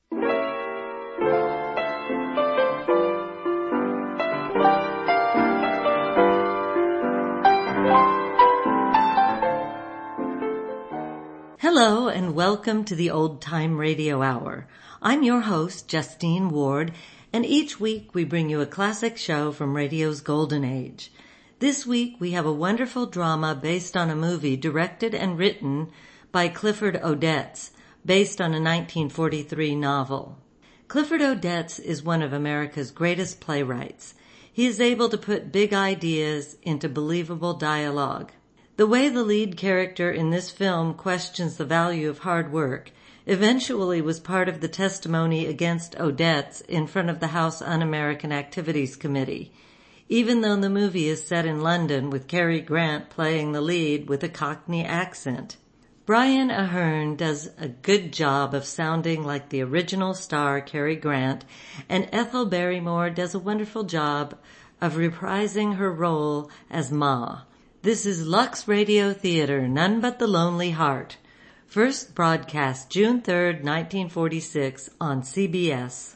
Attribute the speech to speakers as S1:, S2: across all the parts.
S1: Hello and welcome to the Old Time Radio Hour. I'm your host, Justine Ward, and each week we bring you a classic show from radio's golden age. This week we have a wonderful drama based on a movie directed and written by Clifford Odets, based on a 1943 novel. Clifford Odets is one of America's greatest playwrights. He is able to put big ideas into believable dialogue. The way the lead character in this film questions the value of hard work eventually was part of the testimony against Odets in front of the House Un-American Activities Committee, even though the movie is set in London with Cary Grant playing the lead with a Cockney accent. Brian Aherne does a good job of sounding like the original star Cary Grant, and Ethel Barrymore does a wonderful job of reprising her role as Ma. This is Lux Radio Theater, None But the Lonely Heart. First broadcast June 3rd, 1946 on CBS.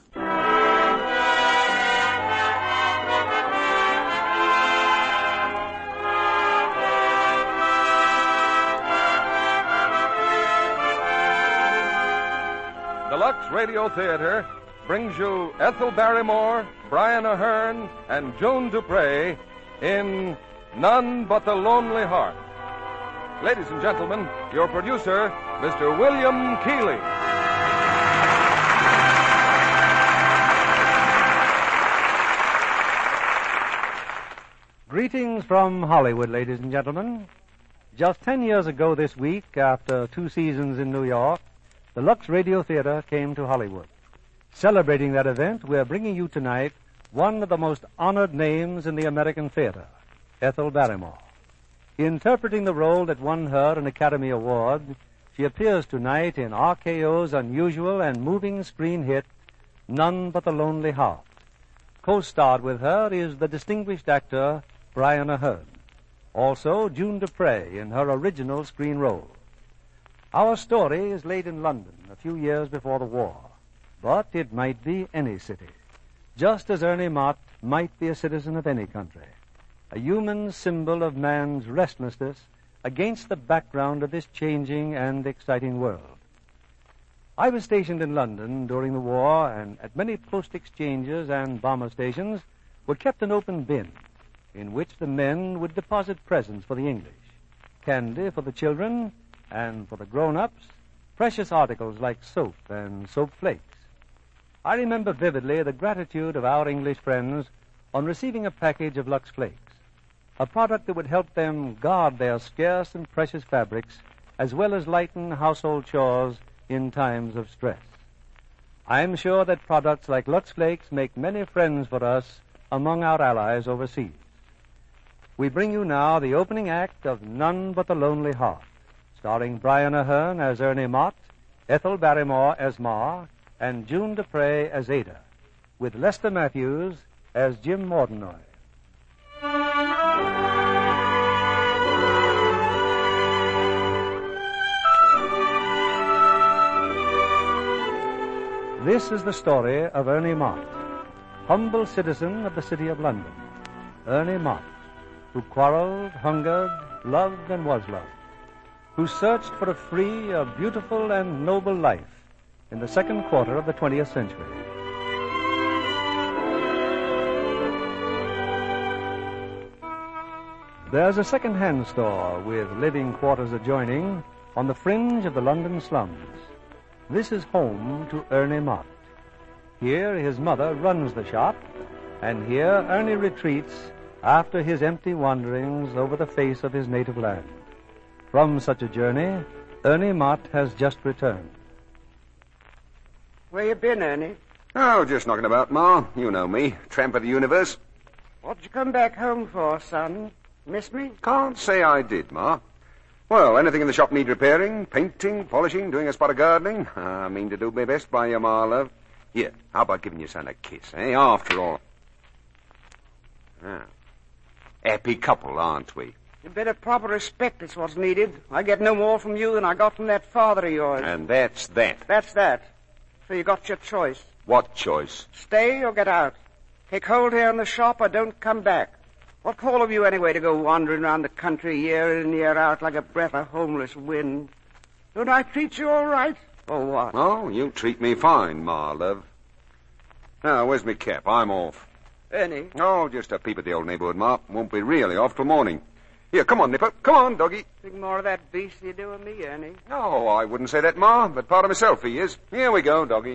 S2: The Lux Radio Theater brings you Ethel Barrymore, Brian Aherne, and Joan Dupre in None But the Lonely Heart. Ladies and gentlemen, your producer, Mr. William Keighley.
S3: Greetings from Hollywood, ladies and gentlemen. Just 10 years ago this week, after 2 seasons in New York, the Lux Radio Theater came to Hollywood. Celebrating that event, we're bringing you tonight one of the most honored names in the American theater, Ethel Barrymore. Interpreting the role that won her an Academy Award, she appears tonight in RKO's unusual and moving screen hit, None But the Lonely Heart. Co-starred with her is the distinguished actor Brian Aherne. Also, June Dupre in her original screen role. Our story is laid in London a few years before the war, but it might be any city, just as Ernie Mott might be a citizen of any country. A human symbol of man's restlessness against the background of this changing and exciting world. I was stationed in London during the war, and at many post exchanges and bomber stations were kept an open bin in which the men would deposit presents for the English, candy for the children, and for the grown-ups, precious articles like soap and soap flakes. I remember vividly the gratitude of our English friends on receiving a package of Lux Flakes, a product that would help them guard their scarce and precious fabrics as well as lighten household chores in times of stress. I'm sure that products like Lux Flakes make many friends for us among our allies overseas. We bring you now the opening act of None But the Lonely Heart, starring Brian Aherne as Ernie Mott, Ethel Barrymore as Ma, and June Dupre as Ada, with Lester Matthews as Jim Mordenoy. This is the story of Ernie Mott, humble citizen of the city of London. Ernie Mott, who quarreled, hungered, loved, and was loved, who searched for a free, a beautiful, and noble life in the second quarter of the 20th century. There's a second-hand store with living quarters adjoining on the fringe of the London slums. This is home to Ernie Mott. Here his mother runs the shop, and here Ernie retreats after his empty wanderings over the face of his native land. From such a journey, Ernie Mott has just returned.
S4: Where you been, Ernie?
S5: Oh, just knocking about, Ma. You know me, tramp of the universe.
S4: What'd you come back home for, son? Miss me?
S5: Can't say I did, Ma. Well, anything in the shop need repairing? Painting, polishing, doing a spot of gardening? I mean to do my best by you, Ma, love. Here, how about giving your son a kiss, eh? After all. Ah. Happy couple, aren't we?
S4: A bit of proper respect is what's needed. I get no more from you than I got from that father of yours.
S5: And that's that.
S4: That's that. So you got your choice.
S5: What choice?
S4: Stay or get out. Take hold here in the shop or don't come back. What call have you anyway to go wandering around the country year in, year out like a breath of homeless wind? Don't I treat you all right? Or what?
S5: Oh, you treat me fine, Ma, love. Now, where's me cap? I'm off.
S4: Ernie?
S5: Oh, just a peep at the old neighborhood, Ma. Won't be really off till morning. Here, come on, Nipper. Come on, doggy.
S4: Think more of that beast you do with me, Ernie.
S5: No, I wouldn't say that, Ma, but part of myself he is. Here we go, doggy.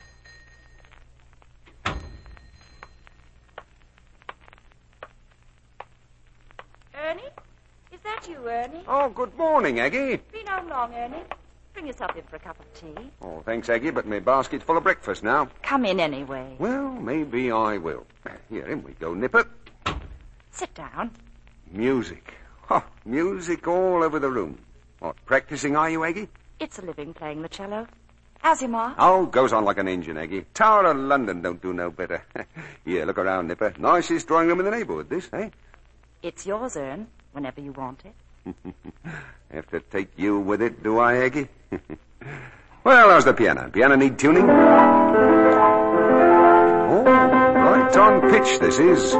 S6: Ernie? Is that you, Ernie?
S5: Oh, good morning, Aggie.
S6: Been home long, Ernie? Bring yourself in for a cup of tea.
S5: Oh, thanks, Aggie, but my basket's full of breakfast now.
S6: Come in anyway.
S5: Well, maybe I will. Here, in we go, Nipper.
S6: Sit down.
S5: Music. Ha, music all over the room. What, practicing are you, Aggie?
S6: It's a living playing the cello. How's your ma?
S5: Oh, goes on like an engine, Aggie. Tower of London don't do no better. Here, look around, Nipper. Nicest drawing room in the neighborhood, this, eh?
S6: It's yours, Ern, whenever you want it.
S5: Have to take you with it, do I, Aggie? Well, how's the piano? Piano need tuning? Oh, right on pitch this is.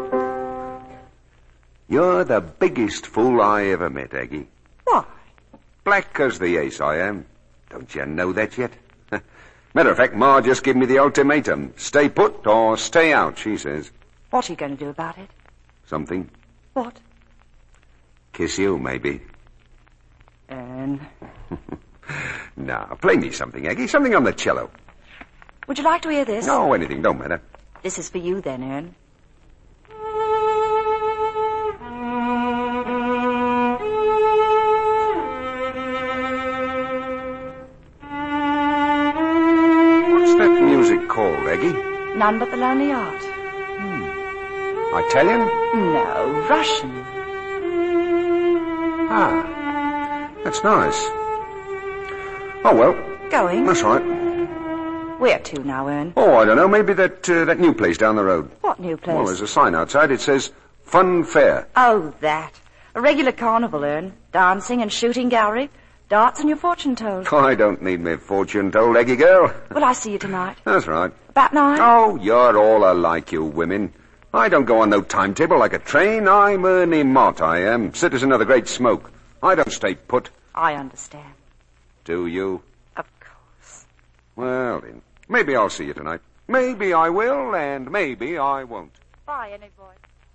S5: You're the biggest fool I ever met, Aggie.
S6: Why?
S5: Black as the ace I am. Don't you know that yet? Matter of fact, Ma just gave me the ultimatum. Stay put or stay out, she says.
S6: What are you going to do about it?
S5: Something.
S6: What?
S5: Kiss you, maybe.
S6: Ern.
S5: Now, play me something, Aggie. Something on the cello.
S6: Would you like to hear this?
S5: No, anything. Don't matter.
S6: This is for you then, Ern.
S5: What's that music called, Aggie?
S6: None but the Lonely Heart.
S5: Italian?
S6: No, Russian.
S5: Ah, that's nice. Oh, well,
S6: Going?
S5: that's right.
S6: Where to now, Ern?
S5: Oh, I don't know. Maybe that new place down the road.
S6: What new place?
S5: Well, there's a sign outside. It says, Fun Fair.
S6: Oh, that. A regular carnival, Ern. Dancing and shooting gallery. Darts and your fortune told.
S5: I don't need me fortune told, Aggie girl.
S6: Will I see you tonight?
S5: That's right.
S6: About 9?
S5: Oh, you're all alike, you women. I don't go on no timetable like a train. I'm Ernie Mott, I am. Citizen of the Great Smoke. I don't stay put.
S6: I understand.
S5: Do you?
S6: Of course.
S5: Well, then, maybe I'll see you tonight. Maybe I will, and maybe I won't.
S6: Bye, Ernie boy.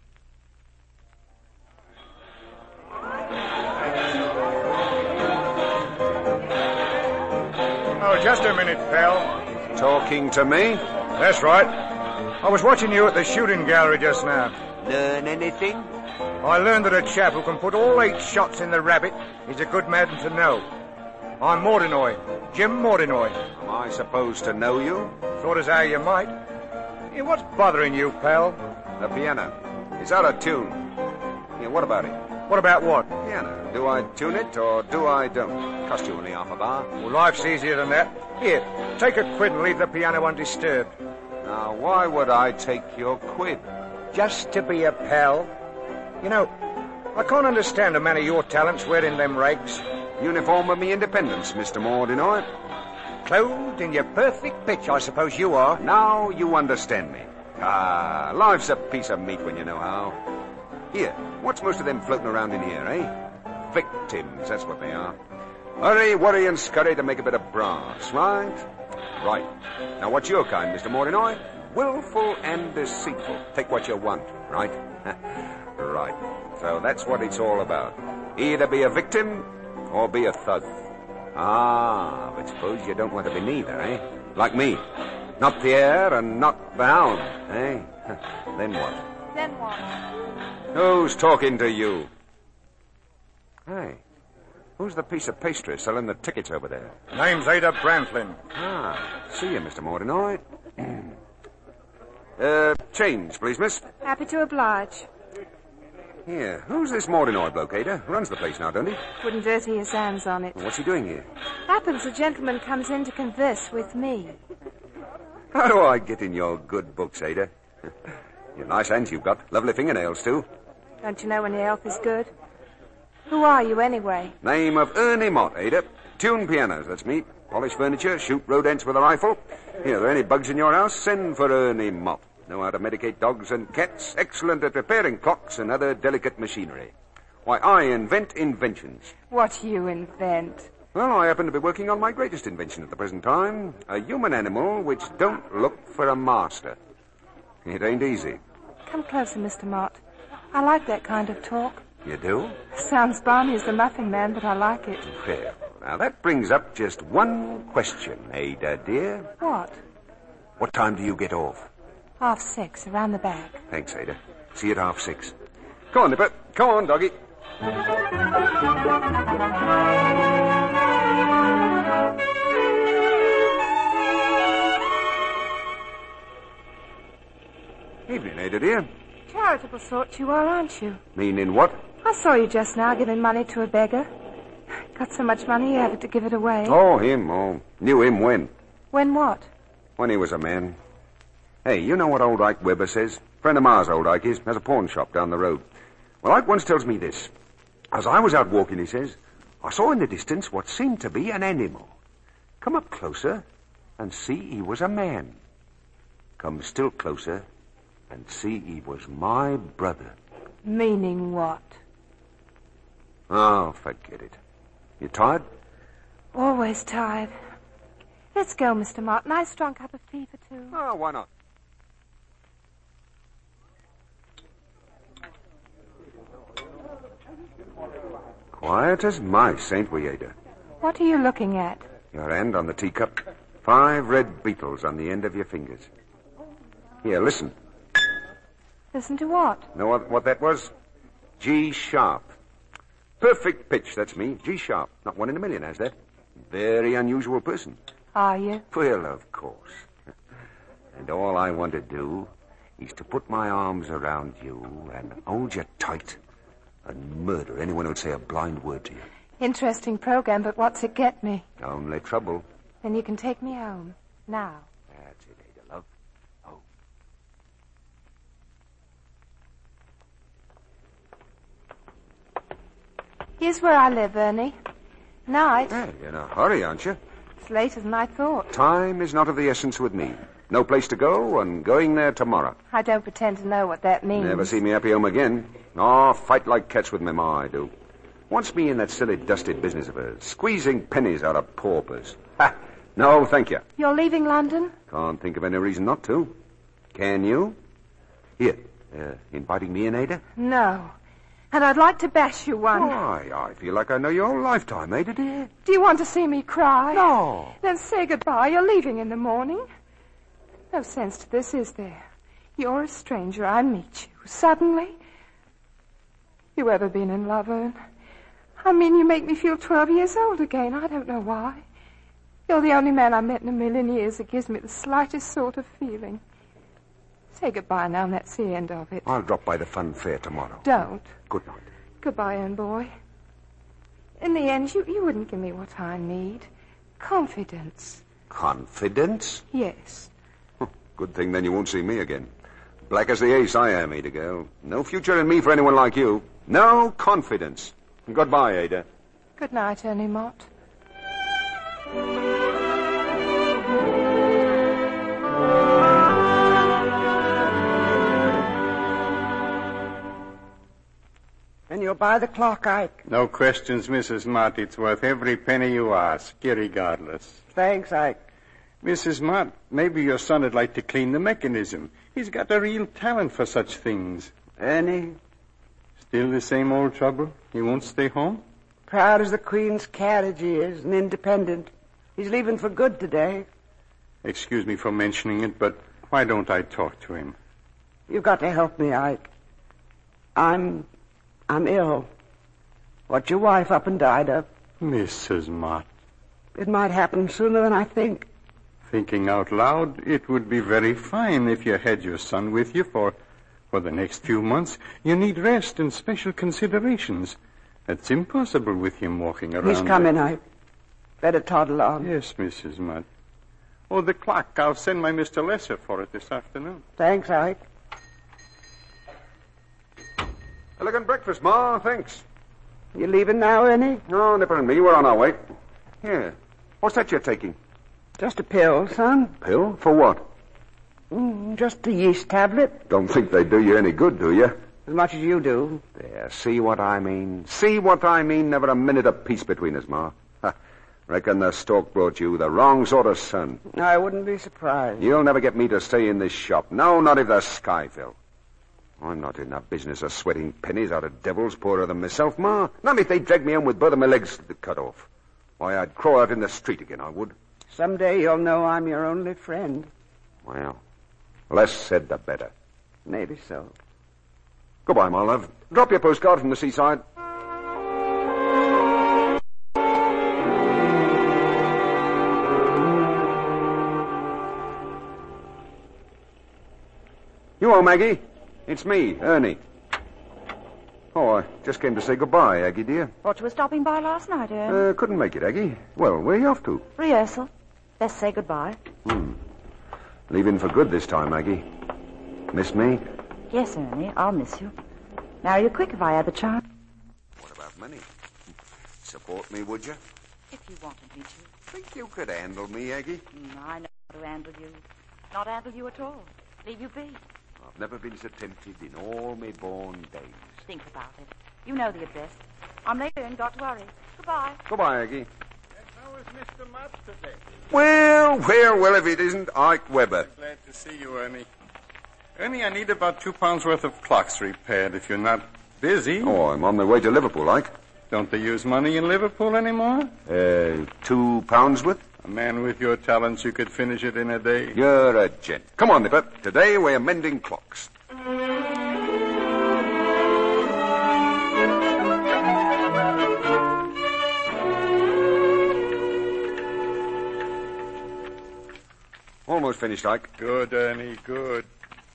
S7: Oh, just a minute, pal.
S5: Talking to me?
S7: That's right. I was watching you at the shooting gallery just now.
S5: Learn anything?
S7: I learned that a chap who can put all 8 shots in the rabbit is a good man to know. I'm Mordinoy, Jim Mordinoy.
S5: Am I supposed to know you?
S7: Thought as how you might. Hey, what's bothering you, pal?
S5: The piano. It's out of tune. Yeah, what about it?
S7: What about what?
S5: Piano. Do I tune it or do I don't? Cost you only half a bar.
S7: Well, life's easier than that. Here, take a quid and leave the piano undisturbed.
S5: Now, why would I take your quid?
S7: Just to be a pal. You know, I can't understand a man of your talents wearing them rags.
S5: Uniform of me independence, Mr. Mordinoy.
S7: Clothed in your perfect pitch, I suppose you are.
S5: Now you understand me. Ah, life's a piece of meat when you know how. Here, what's most of them floating around in here, eh? Victims, that's what they are. Hurry, worry, and scurry to make a bit of brass, right? Right. Now, what's your kind, Mr. Mordinoy? Willful and deceitful. Take what you want, right? Right. So that's what it's all about. Either be a victim or be a thug. Ah, but suppose you don't want to be neither, eh? Like me. Not the heir and not the hound, eh? Then what?
S6: Then what?
S5: Who's talking to you? Hey, who's the piece of pastry selling the tickets over there?
S7: Name's Ada Brantlin.
S5: Ah, see you, Mr. Mordinoy. Change, please, miss.
S8: Happy to oblige.
S5: Here, who's this Mordinoy bloke, Ada? Runs the place now, don't he?
S8: Wouldn't dirty his hands on it.
S5: What's he doing here?
S8: Happens a gentleman comes in to converse with me.
S5: How do I get in your good books, Ada? Your nice hands you've got. Lovely fingernails, too.
S8: Don't you know when your health is good? Who are you, anyway?
S5: Name of Ernie Mott, Ada. Tune pianos, that's me. polish furniture, shoot rodents with a rifle. Here, are there any bugs in your house? Send for Ernie Mott. Know how to medicate dogs and cats. Excellent at repairing clocks and other delicate machinery. Why, I invent inventions.
S8: What do you invent?
S5: Well, I happen to be working on my greatest invention at the present time. A human animal which don't look for a master. It ain't easy.
S8: Come closer, Mr. Mott. I like that kind of talk.
S5: You do?
S8: Sounds balmy as the Muffin Man, but I like it.
S5: Fair. Now, that brings up just one question, Ada, dear.
S8: What?
S5: What time do you get off?
S8: 6:30, around the back.
S5: Thanks, Ada. See you at 6:30. Come on, Nipper. Come on, doggy. Evening, Ada, dear.
S8: Charitable sort you are, aren't you?
S5: Meaning what?
S8: I saw you just now giving money to a beggar. Got so much money you had to give it away.
S5: Oh, him. Oh, knew him when?
S8: When what?
S5: When he was a man. Hey, you know what old Ike Weber says? Friend of Ma's, old Ike is. Has a pawn shop down the road. Well, Ike once tells me this. As I was out walking, he says, I saw in the distance what seemed to be an animal. Come up closer and see he was a man. Come still closer and see he was my brother.
S8: Meaning what?
S5: Oh, forget it. You tired?
S8: Always tired. Let's go, Mr. Mott. Nice strong cup of tea for two.
S5: Oh, why not? Quiet as mice, ain't we, Ada?
S8: What are you looking at?
S5: Your hand on the teacup. 5 red beetles on the end of your fingers. Here, listen.
S8: Listen to what?
S5: Know what that was? G sharp. Perfect pitch, that's me. G sharp. Not one in a million has that. Very unusual person.
S8: Are you?
S5: Well, of course. And all I want to do is to put my arms around you and hold you tight and murder anyone who'd say a blind word to you.
S8: Interesting program, but what's it get me?
S5: Only trouble.
S8: Then you can take me home. Now.
S5: That's it, Ada, love. Oh.
S8: Here's where I live, Ernie. Night.
S5: Hey, you're in a hurry, aren't you?
S8: It's later than I thought.
S5: Time is not of the essence with me. No place to go, and going there tomorrow.
S8: I don't pretend to know what that means.
S5: Never see me happy home again. Oh, fight like cats with my ma, I do. Wants me in that silly, dusty business of hers, squeezing pennies out of paupers. Ha! No, thank you.
S8: You're leaving London?
S5: Can't think of any reason not to. Can you? Here, inviting me in, Ada?
S8: No. And I'd like to bash you one.
S5: Why, I feel like I know your whole lifetime, Ada, dear.
S8: Do you want to see me cry?
S5: No.
S8: Then say goodbye. You're leaving in the morning. No sense to this, is there? You're a stranger. I meet you. Suddenly. You ever been in love, Ern? I mean, you make me feel 12 years old again. I don't know why. You're the only man I've met in a million years that gives me the slightest sort of feeling. Say goodbye now, and that's the end of it.
S5: I'll drop by the fun fair tomorrow.
S8: Don't.
S5: Good night.
S8: Goodbye, Ern boy. In the end, you wouldn't give me what I need. Confidence.
S5: Confidence?
S8: Yes.
S5: Good thing then you won't see me again. Black as the ace I am, Ada girl. No future in me for anyone like you. No confidence. Goodbye, Ada.
S8: Good night, Ernie Mott.
S4: And you'll buy the clock, Ike.
S9: No questions, Mrs. Mott. It's worth every penny you ask, irregardless.
S4: Thanks, Ike.
S9: Mrs. Mott, maybe your son would like to clean the mechanism. He's got a real talent for such things.
S4: Ernie?
S9: Still the same old trouble? He won't stay home?
S4: Proud as the Queen's carriage he is, and independent. He's leaving for good today.
S9: Excuse me for mentioning it, but why don't I talk to him?
S4: You've got to help me, Ike. I'm ill. What your wife up and died of.
S9: Mrs. Mott.
S4: It might happen sooner than I think.
S9: Thinking out loud, it would be very fine if you had your son with you for the next few months. You need rest and special considerations. It's impossible with him walking around.
S4: He's coming, Ike. Better toddle on.
S9: Yes, Mrs. Mott. Oh, the clock. I'll send my Mr. Lesser for it this afternoon.
S4: Thanks, Ike.
S5: Elegant breakfast, Ma. Thanks.
S4: You leaving now, Ernie?
S5: No, Nipper and me, we're on our way. Here. What's that you're taking?
S4: Just a pill, son.
S5: Pill? For what?
S4: Just a yeast tablet.
S5: Don't think they do you any good, do you?
S4: As much as you do.
S5: There, see what I mean? See what I mean? Never a minute of peace between us, Ma. Reckon the stork brought you the wrong sort of son.
S4: I wouldn't be surprised.
S5: You'll never get me to stay in this shop. No, not if the sky fell. I'm not in the business of sweating pennies out of devils poorer than myself, Ma. Not if they dragged me home with both of my legs cut off. Why, I'd crawl out in the street again, I would.
S4: Someday you'll know I'm your only friend.
S5: Well, less said the better.
S4: Maybe so.
S5: Goodbye, my love. Drop your postcard from the seaside. You Maggie. It's me, Ernie. Oh, I just came to say goodbye, Aggie, dear.
S6: Thought you were stopping by last night, Ern.
S5: Couldn't make it, Aggie. Well, where are you off to?
S6: Rehearsal. Best say goodbye.
S5: Leaving for good this time, Aggie. Miss me?
S6: Yes, Ernie, I'll miss you. Marry you quick if I had the chance.
S5: What about money? Support me, would you?
S6: If you wanted me to.
S5: Think you could handle me, Aggie?
S6: I know how to handle you. Not handle you at all. Leave you be.
S5: I've never been so tempted in all my born days.
S6: Think about it. You know the address. I'm later and got to worry. Goodbye.
S5: Goodbye, Aggie.
S9: And how is Mr. Mott today?
S5: Well, if it isn't Ike Weber.
S9: Glad to see you, Ernie. Ernie, I need about £2 worth of clocks repaired if you're not busy.
S5: Oh, I'm on my way to Liverpool, Ike.
S9: Don't they use money in Liverpool anymore?
S5: £2 worth?
S9: A man with your talents, you could finish it in a day.
S5: You're a gent. Come on, Nipper. Today we're mending clocks. Almost finished, Ike.
S9: Good, Ernie, good.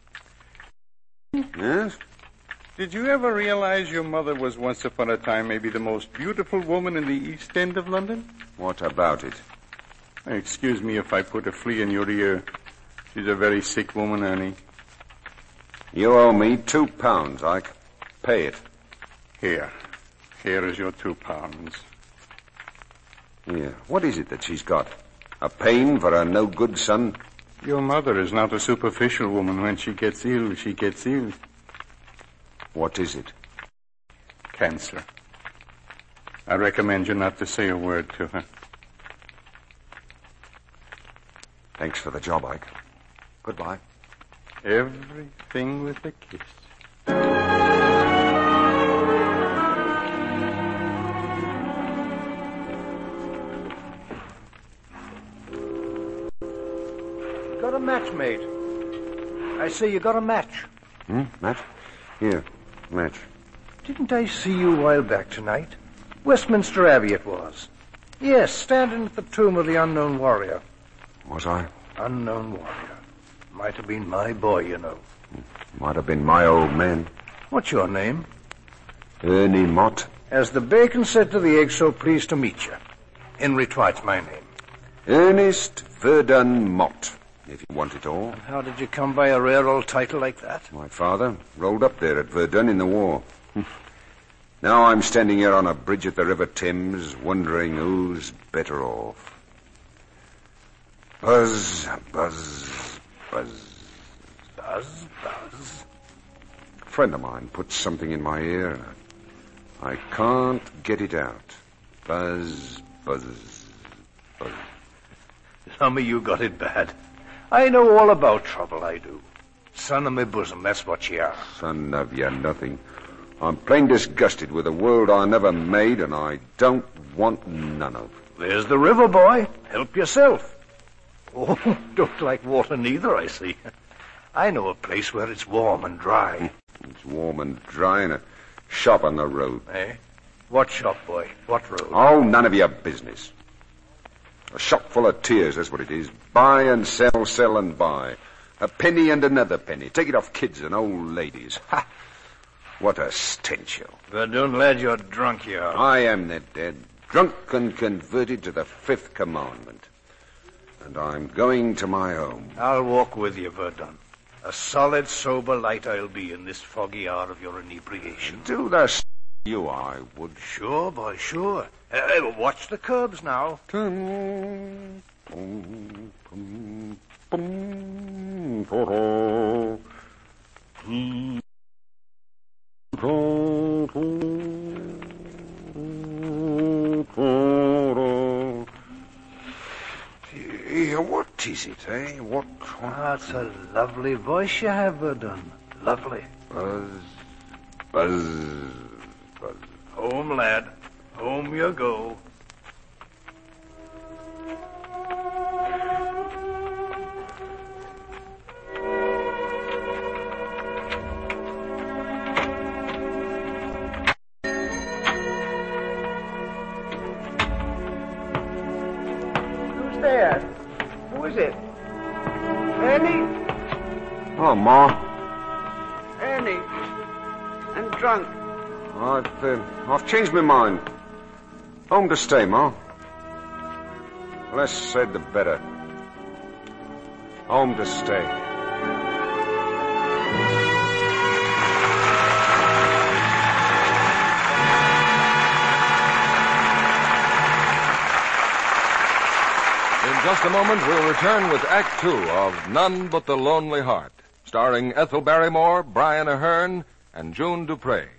S5: Yes?
S9: Did you ever realize your mother was once upon a time maybe the most beautiful woman in the East End of London?
S5: What about it?
S9: Excuse me if I put a flea in your ear. She's a very sick woman, Ernie.
S5: You owe me £2, Ike. Pay it.
S9: Here. Here is your £2.
S5: Here. What is it that she's got? A pain for a no-good son?
S9: Your mother is not a superficial woman. When she gets ill, she gets ill.
S5: What is it?
S9: Cancer. I recommend you not to say a word to her.
S5: Thanks for the job, Ike. Goodbye.
S9: Everything with a kiss.
S10: Got a match, mate. I say you got a match.
S5: Match? Here, match.
S10: Didn't I see you a while back tonight? Westminster Abbey it was. Yes, standing at the tomb of the unknown warrior.
S5: Was I?
S10: Unknown warrior. Might have been my boy, you know.
S5: Might have been my old man.
S10: What's your name?
S5: Ernie Mott.
S10: As the bacon said to the egg, so pleased to meet you. Henry Twight's my name.
S5: Ernest Verdun Mott, if you want it all.
S10: And how did you come by a rare old title like that?
S5: My father rolled up there at Verdun in the war. Now I'm standing here on a bridge at the River Thames, wondering who's better off. Buzz, buzz, buzz.
S10: Buzz, buzz.
S5: A friend of mine put something in my ear. I can't get it out. Buzz, buzz, buzz.
S10: Some of you got it bad. I know all about trouble, I do. Son of my bosom, that's what you are.
S5: Son of you nothing. I'm plain disgusted with a world I never made, and I don't want none of.
S10: There's the river, boy. Help yourself. Oh, don't like water neither, I see. I know a place where it's warm and dry.
S5: It's warm and dry in a shop on the road.
S10: Eh? What shop, boy? What road?
S5: Oh, none of your business. A shop full of tears, that's what it is. Buy and sell, sell and buy. A penny and another penny. Take it off kids and old ladies. Ha! What a stench, you.
S10: Verdun, lad, you're drunk, you are.
S5: I am that dead. Drunk and converted to the 5th commandment. And I'm going to my home.
S10: I'll walk with you, Verdun. A solid, sober light I'll be in this foggy hour of your inebriation.
S5: Do the You, I would.
S10: Sure, boy, sure. Watch the curbs now.
S5: What is it, eh? What?
S10: That's a lovely voice you have, Verdun. Lovely.
S5: Buzz, buzz, buzz.
S10: Home, lad. Home you go.
S4: Who's there? Who is it? Ernie?
S5: Oh, Ma.
S4: Ernie. I'm drunk.
S5: I've changed my mind. Home to stay, Ma. Less said, the better. Home to stay.
S2: In just a moment, we'll return with Act Two of None But the Lonely Heart, starring Ethel Barrymore, Brian Ahern, and June Dupre.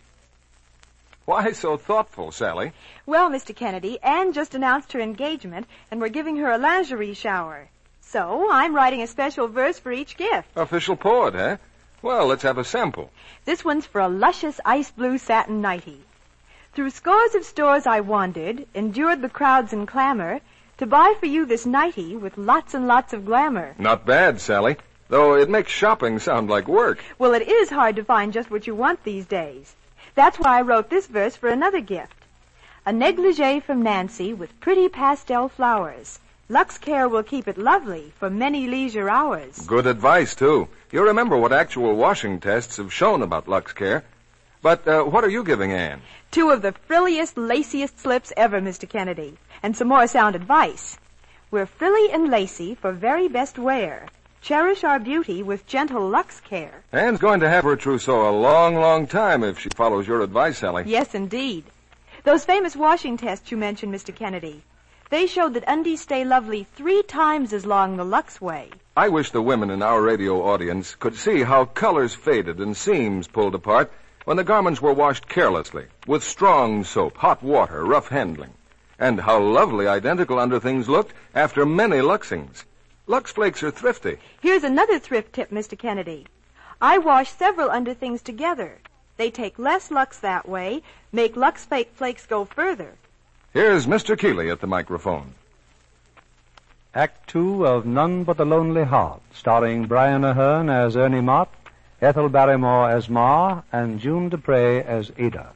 S2: Why so thoughtful, Sally?
S11: Well, Mr. Kennedy, Anne just announced her engagement, and we're giving her a lingerie shower. So I'm writing a special verse for each gift.
S2: Official poet, eh? Well, let's have a sample.
S11: This one's for a luscious ice blue satin nightie. Through scores of stores I wandered, endured the crowds and clamor, to buy for you this nightie with lots and lots of glamour.
S2: Not bad, Sally. Though it makes shopping sound like work.
S11: Well, it is hard to find just what you want these days. That's why I wrote this verse for another gift. A negligee from Nancy with pretty pastel flowers. Lux Care will keep it lovely for many leisure hours.
S2: Good advice, too. You remember what actual washing tests have shown about Lux Care. But what are you giving Anne?
S11: 2 of the frilliest, laciest slips ever, Mr. Kennedy. And some more sound advice. We're frilly and lacy for very best wear. Cherish our beauty with gentle Lux Care.
S2: Anne's going to have her trousseau a long, long time if she follows your advice, Sally.
S11: Yes, indeed. Those famous washing tests you mentioned, Mr. Kennedy, they showed that undies stay lovely 3 times as long the Lux way.
S2: I wish the women in our radio audience could see how colors faded and seams pulled apart when the garments were washed carelessly, with strong soap, hot water, rough handling, and how lovely identical underthings looked after many Luxings. Lux Flakes are thrifty.
S11: Here's another thrift tip, Mr. Kennedy. I wash several underthings together. They take less Lux that way, make Lux Flakes go further.
S2: Here's Mr. Keeley at the microphone.
S3: Act Two of None But the Lonely Heart, starring Brian Ahern as Ernie Mott, Ethel Barrymore as Ma, and June Dupre as Ada.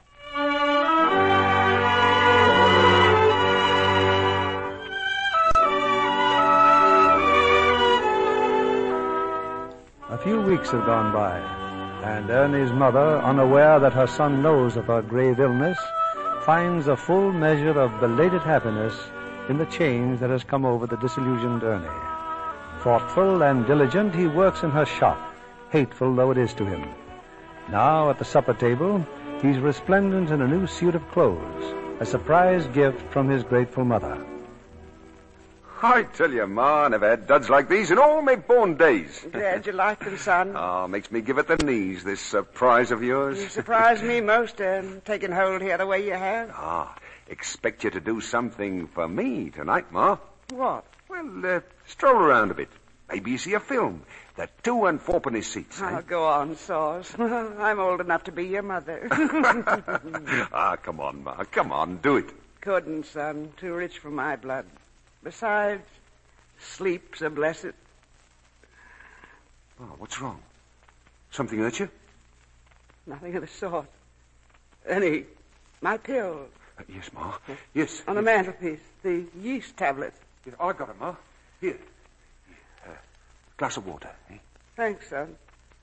S3: A few weeks have gone by, and Ernie's mother, unaware that her son knows of her grave illness, finds a full measure of belated happiness in the change that has come over the disillusioned Ernie. Thoughtful and diligent, he works in her shop, hateful though it is to him. Now, at the supper table, he's resplendent in a new suit of clothes, a surprise gift from his grateful mother.
S5: I tell you, Ma, I never had duds like these in all my born days.
S4: Glad you like them, son.
S5: Oh, makes me give it the knees, this surprise of yours.
S4: You surprised me most, taking hold here the way you have.
S5: Ah, expect you to do something for me tonight, Ma.
S4: What?
S5: Well, stroll around a bit. Maybe you see a film. The 2 and 4 seats.
S4: Oh, go on, Saws. I'm old enough to be your mother.
S5: Come on, Ma. Come on, do it.
S4: Couldn't, son. Too rich for my blood. Besides, sleep's a blessed.
S5: Oh, what's wrong? Something hurt you?
S4: Nothing of the sort. Ernie, my pill.
S5: Yes, Ma. Yes.
S4: On the mantelpiece. The yeast tablets.
S5: Yes, I got 'em, Ma. Here. Glass of water, eh?
S4: Thanks, son.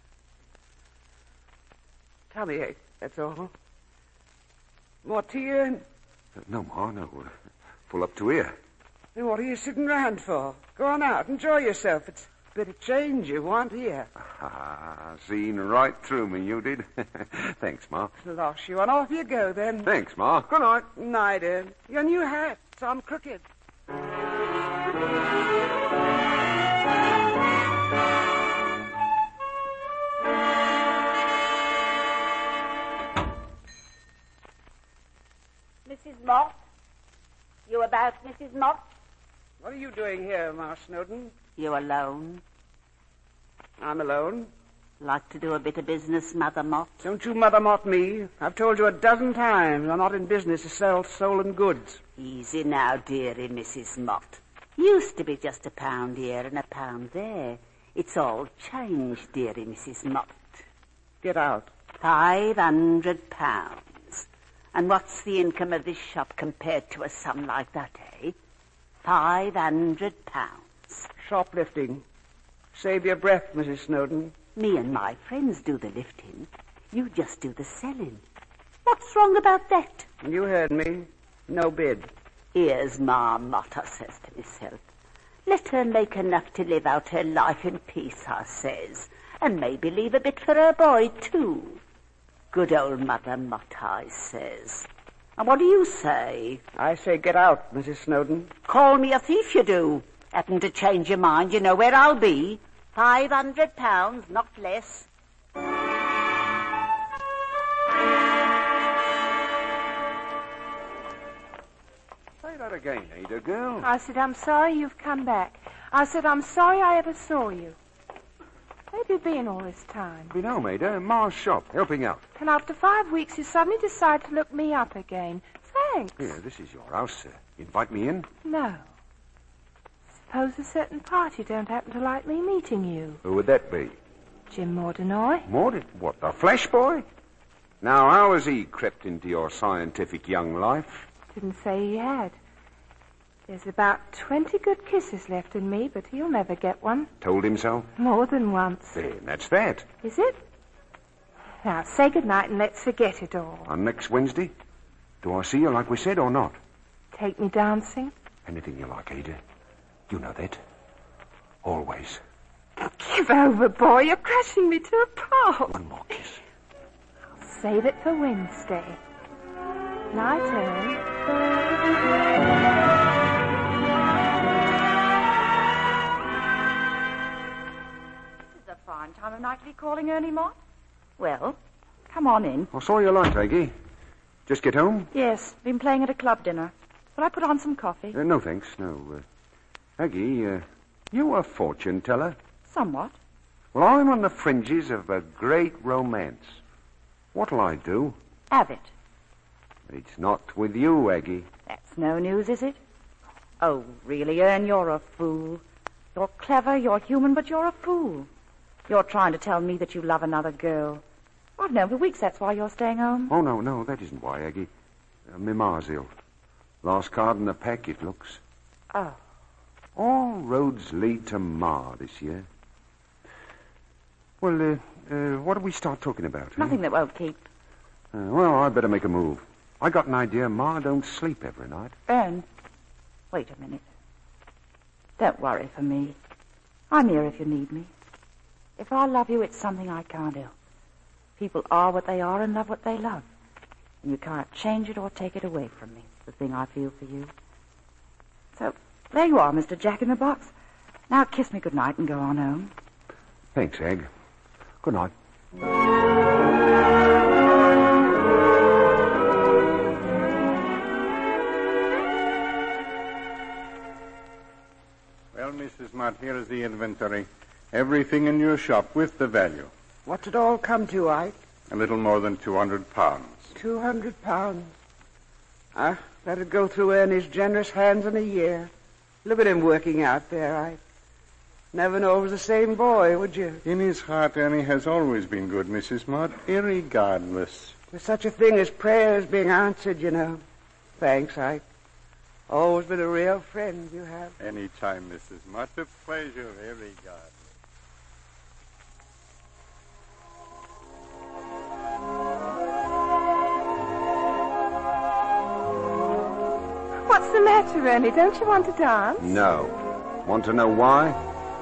S4: Tummy ache, that's all. More tea, Ern?
S5: No, Ma, no. Full up to here.
S4: Then what are you sitting round for? Go on out, enjoy yourself. It's Bit of change you want here.
S5: Seen right through me, you did. Thanks, Ma.
S4: Slosh you, and off you go then.
S5: Thanks, Ma. Good night.
S4: Night, Ern. Your new hat's on crooked.
S12: Mrs. Mott? You about, Mrs. Mott?
S4: What are you doing here, Ma Snowden?
S12: You alone?
S4: I'm alone.
S12: Like to do a bit of business, Mother Mott?
S4: Don't you Mother Mott me. I've told you a dozen times I'm not in business to sell stolen goods.
S12: Easy now, dearie Mrs. Mott. Used to be just £1 here and £1 there. It's all changed, dearie Mrs. Mott.
S4: Get out.
S12: £500. And what's the income of this shop compared to a sum like that, eh? £500.
S4: Shoplifting. Save your breath, Mrs. Snowden.
S12: Me and my friends do the lifting. You just do the selling. What's wrong about that?
S4: You heard me. No bid.
S12: Here's Ma Mott, I says to myself. Let her make enough to live out her life in peace, I says. And maybe leave a bit for her boy, too. Good old Mother Mott, I says. And what do you say?
S4: I say get out, Mrs. Snowden.
S12: Call me a thief, you do. Happen to change your mind, you know where I'll be. £500, not less.
S5: Say that again, Ada, girl.
S8: I said, I'm sorry you've come back. I said, I'm sorry I ever saw you. Where have you been all this time?
S5: Been home, Ada. Ma's shop, helping out.
S8: And after 5 weeks, you suddenly decide to look me up again. Thanks.
S5: Here, this is your house, sir. Invite me in?
S8: No. Suppose a certain party don't happen to like me meeting you.
S5: Who would that be?
S8: Jim Mordenoy.
S5: Morden? What, the Flash Boy? Now, how has he crept into your scientific young life?
S8: Didn't say he had. There's about 20 good kisses left in me, but he'll never get one.
S5: Told him so?
S8: More than once.
S5: Then that's that.
S8: Is it? Now, say goodnight and let's forget it all.
S5: On next Wednesday? Do I see you like we said or not?
S8: Take me dancing?
S5: Anything you like, Ada. You know that. Always.
S8: Give over, boy. You're crushing me to a pulp.
S5: One more kiss.
S8: I'll save it for Wednesday. Night, Ern.
S6: This is a fine time of night to be calling Ernie Mott. Well, come on in.
S5: I saw you lunch, Aggie. Just get home?
S6: Yes, been playing at a club dinner. Will I put on some coffee?
S5: No, thanks. No. Aggie, you a fortune teller?
S6: Somewhat.
S5: Well, I'm on the fringes of a great romance. What'll I do?
S6: Have it.
S5: It's not with you, Aggie.
S6: That's no news, is it? Oh, really, Ern, you're a fool. You're clever, you're human, but you're a fool. You're trying to tell me that you love another girl. I've known for weeks that's why you're staying home.
S5: Oh, no, that isn't why, Aggie. My ma's ill. Last card in the pack, it looks.
S6: Oh.
S5: All roads lead to Ma this year. Well, what do we start talking about?
S6: Nothing that won't keep.
S5: Well, I'd better make a move. I got an idea Ma don't sleep every night.
S6: Ern, wait a minute. Don't worry for me. I'm here if you need me. If I love you, it's something I can't help. People are what they are and love what they love. And you can't change it or take it away from me. It's the thing I feel for you. So, there you are, Mr. Jack-in-the-Box. Now kiss me goodnight and go on home.
S5: Thanks, Egg. Good night.
S9: Well, Mrs. Mott, here is the inventory. Everything in your shop with the value.
S4: What's it all come to, Ike?
S9: A little more than £200.
S4: £200. Let it go through Ernie's generous hands in a year. Look at him working out there, Ike. Never know it was the same boy, would you?
S9: In his heart, Ernie has always been good, Mrs. Mott, irregardless.
S4: There's such a thing as prayers being answered, you know. Thanks, Ike. Always been a real friend, you have.
S9: Any time, Mrs. Mott. A pleasure, irregardless.
S8: What's the matter, Ernie? Don't you want to dance?
S5: No. Want to know why?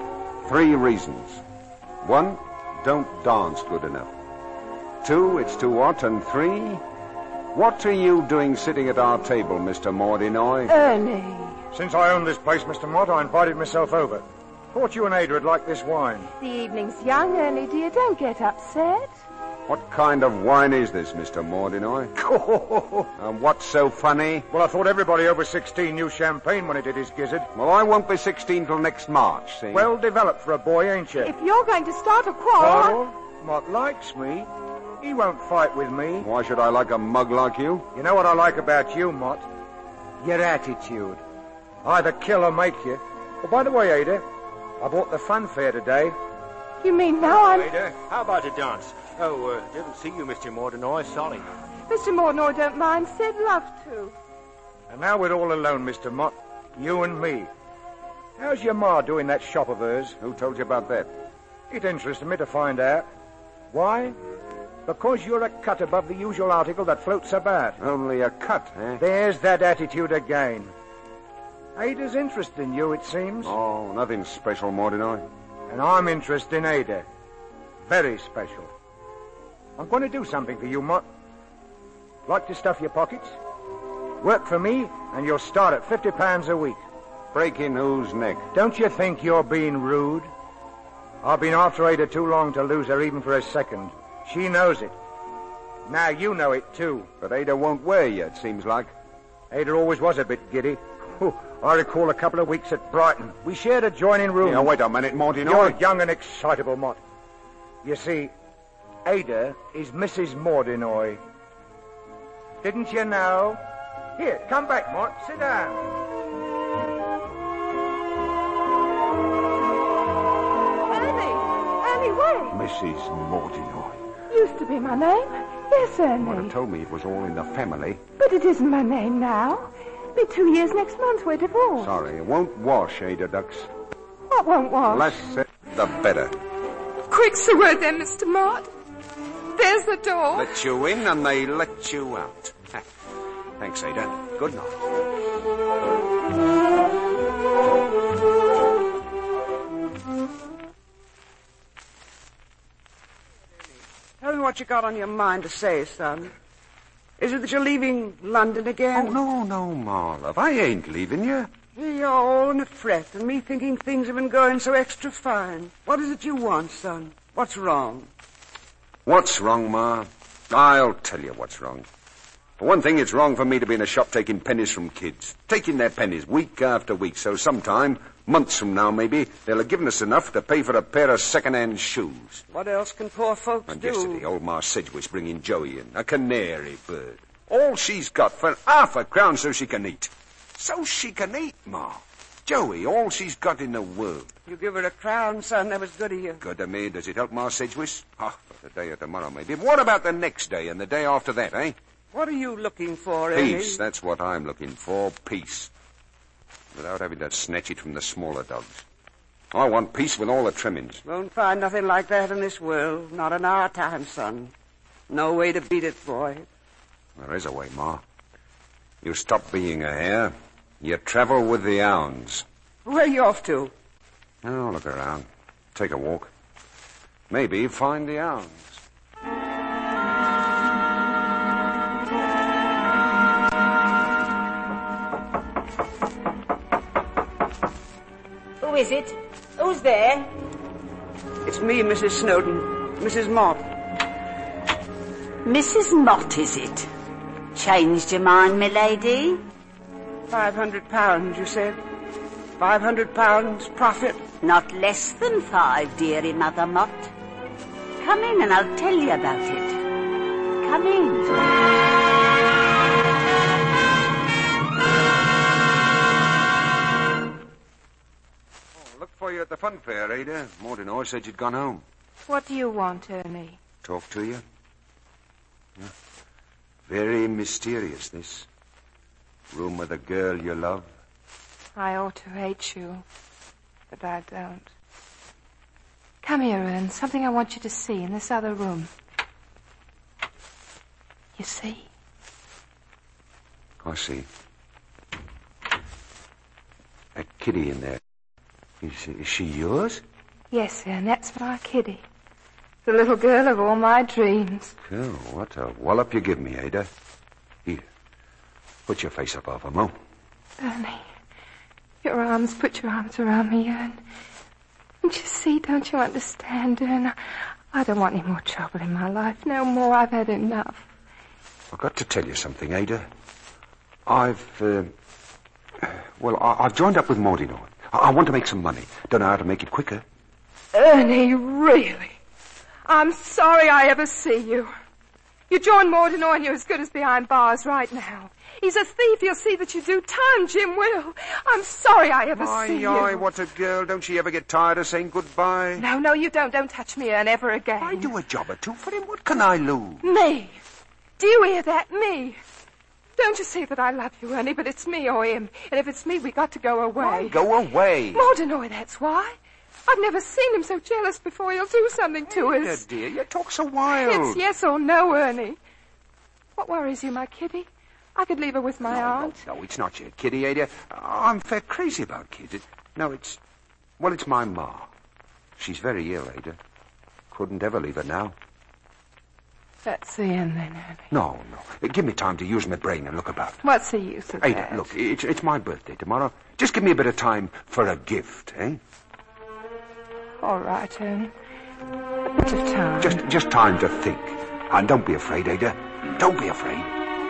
S5: 3 reasons. 1, don't dance good enough. 2, it's too hot. And 3, what are you doing sitting at our table, Mr. Mordinoy?
S8: Ernie.
S7: Since I own this place, Mr. Mott, I invited myself over. Thought you and Ada would like this wine.
S8: The evening's young, Ernie, dear. Don't get upset.
S5: What kind of wine is this, Mr. Mordinoy? And what's so funny?
S7: Well, I thought everybody over 16 knew champagne when he did his gizzard.
S5: Well, I won't be 16 till next March, see?
S7: Well developed for a boy, ain't you?
S8: If you're going to start a quarrel...
S7: Quarrel? Mott likes me. He won't fight with me.
S5: Why should I like a mug like you?
S7: You know what I like about you, Mott? Your attitude. Either kill or make you. Oh, by the way, Ada, I bought the fun fair today.
S8: You mean now I'm...
S13: Ada, how about a dance? Oh, didn't see you, Mr. Mordinoy. Sorry.
S8: Mr. Mordinoy don't mind. Said love to.
S7: And now we're all alone, Mr. Mott. You and me. How's your ma doing that shop of hers?
S5: Who told you about that?
S7: It interested me to find out. Why? Because you're a cut above the usual article that floats about.
S5: Only a cut, eh?
S7: There's that attitude again. Ada's interested in you, it seems.
S5: Oh, nothing special, Mordinoy.
S7: And I'm interested in Ada. Very special. I'm going to do something for you, Mott. Like to stuff your pockets? Work for me, and you'll start at £50 a week.
S5: Breaking whose neck?
S7: Don't you think you're being rude? I've been after Ada too long to lose her even for a second. She knows it. Now you know it, too.
S5: But Ada won't wear you, it seems like.
S7: Ada always was a bit giddy. I recall a couple of weeks at Brighton. We shared adjoining rooms.
S5: Now, wait a minute, Mordinoy.
S7: You're young and excitable, Mott. You see, Ada is Mrs. Mordinoy. Didn't you know? Here, come back, Mott. Sit down.
S8: Ernie, wait.
S5: Mrs. Mordinoy.
S8: Used to be my name. Yes, Ernie.
S5: Would have told me it was all in the family.
S8: But it isn't my name now. Be 2 years next month. We're divorced.
S5: Sorry, it won't wash, Ada Ducks.
S8: What won't wash?
S5: Less said, the better.
S8: Quick's the word then, Mr. Mott. There's the door.
S5: Let you in and they let you out. Thanks, Ada. Good night.
S4: Tell me what you got on your mind to say, son. Is it that you're leaving London again?
S5: Oh, no, Marlove. I ain't leaving you.
S4: You're all in a fret, and me thinking things have been going so extra fine. What is it you want, son? What's wrong?
S5: What's wrong, Ma? I'll tell you what's wrong. For one thing, it's wrong for me to be in a shop taking pennies from kids. Taking their pennies week after week, so sometime, months from now maybe, they'll have given us enough to pay for a pair of second-hand shoes.
S4: What else can poor folks
S5: And
S4: do?
S5: yesterday, old Ma Sedgwick's bringing Joey in, a canary bird. All she's got for £0.50 so she can eat. So she can eat, Ma. Joey, all she's got in the world.
S4: You give her a crown, son. That was good of you.
S5: Good of me. Does it help Ma Sedgwick? For today or tomorrow, maybe. But what about the next day and the day after that, eh?
S4: What are you looking for, Ernie?
S5: Peace. That's what I'm looking for. Peace. Without having to snatch it from the smaller dogs. I want peace with all the trimmings.
S4: Won't find nothing like that in this world. Not in our time, son. No way to beat it, boy.
S5: There is a way, Ma. You stop being a hare. You travel with the hounds.
S4: Where are you off to?
S5: Oh, look around. Take a walk. Maybe find the hounds.
S12: Who is it? Who's there?
S4: It's me, Mrs. Snowden. Mrs. Mott.
S12: Mrs. Mott, is it? Changed your mind, milady?
S4: £500, you said? £500 profit?
S12: Not less than 5, dearie Mother Mott. Come in and I'll tell you about it. Come in.
S5: Look for you at the fun fair, Ada. Mordinoy said you'd gone home.
S8: What do you want, Ernie?
S5: Talk to you? Yeah. Very mysterious, this. Room with a girl you love.
S8: I ought to hate you, but I don't. Come here, Ern. Something I want you to see in this other room. You see?
S5: I see. That kitty in there. Is she yours?
S8: Yes, sir, and that's my Kitty. The little girl of all my dreams.
S5: Oh, what a wallop you give me, Ada. Here, put your face up over, Mo.
S8: Ernie, put your arms around me, Ern. Don't you see, don't you understand, Ern? I don't want any more trouble in my life. No more, I've had enough.
S5: I've got to tell you something, Ada. I've joined up with Mordinoy. I want to make some money. Don't know how to make it quicker.
S8: Ernie, really? I'm sorry I ever see you. You joined Mordinoy and you're as good as behind bars right now. He's a thief. He'll see that you do time, Jim will. I'm sorry I ever see you.
S5: Aye, what a girl. Don't she ever get tired of saying goodbye?
S8: No, you don't. Don't touch me, Ern, ever again.
S5: I do a job or two for him. What can I lose?
S8: Me? Do you hear that? Me? Don't you see that I love you, Ernie, but it's me or him. And if it's me, we got to go away.
S5: Why go away?
S8: Mordinoy, that's why. I've never seen him so jealous before. He'll do something to us.
S5: Dear, you talk so wild.
S8: It's yes or no, Ernie. What worries you, my Kitty? I could leave her with my aunt.
S5: No, it's not your Kitty, Ada. I'm fair crazy about kids. It's my ma. She's very ill, Ada. Couldn't ever leave her now.
S8: That's the end, then, Ernie.
S5: No. Give me time to use my brain and look about.
S8: What's the use of
S5: Ada,
S8: that?
S5: look, it's my birthday tomorrow. Just give me a bit of time for a gift, eh?
S8: All right, Ernie. A bit of time.
S5: Just time to think. And don't be afraid, Ada. Don't be afraid.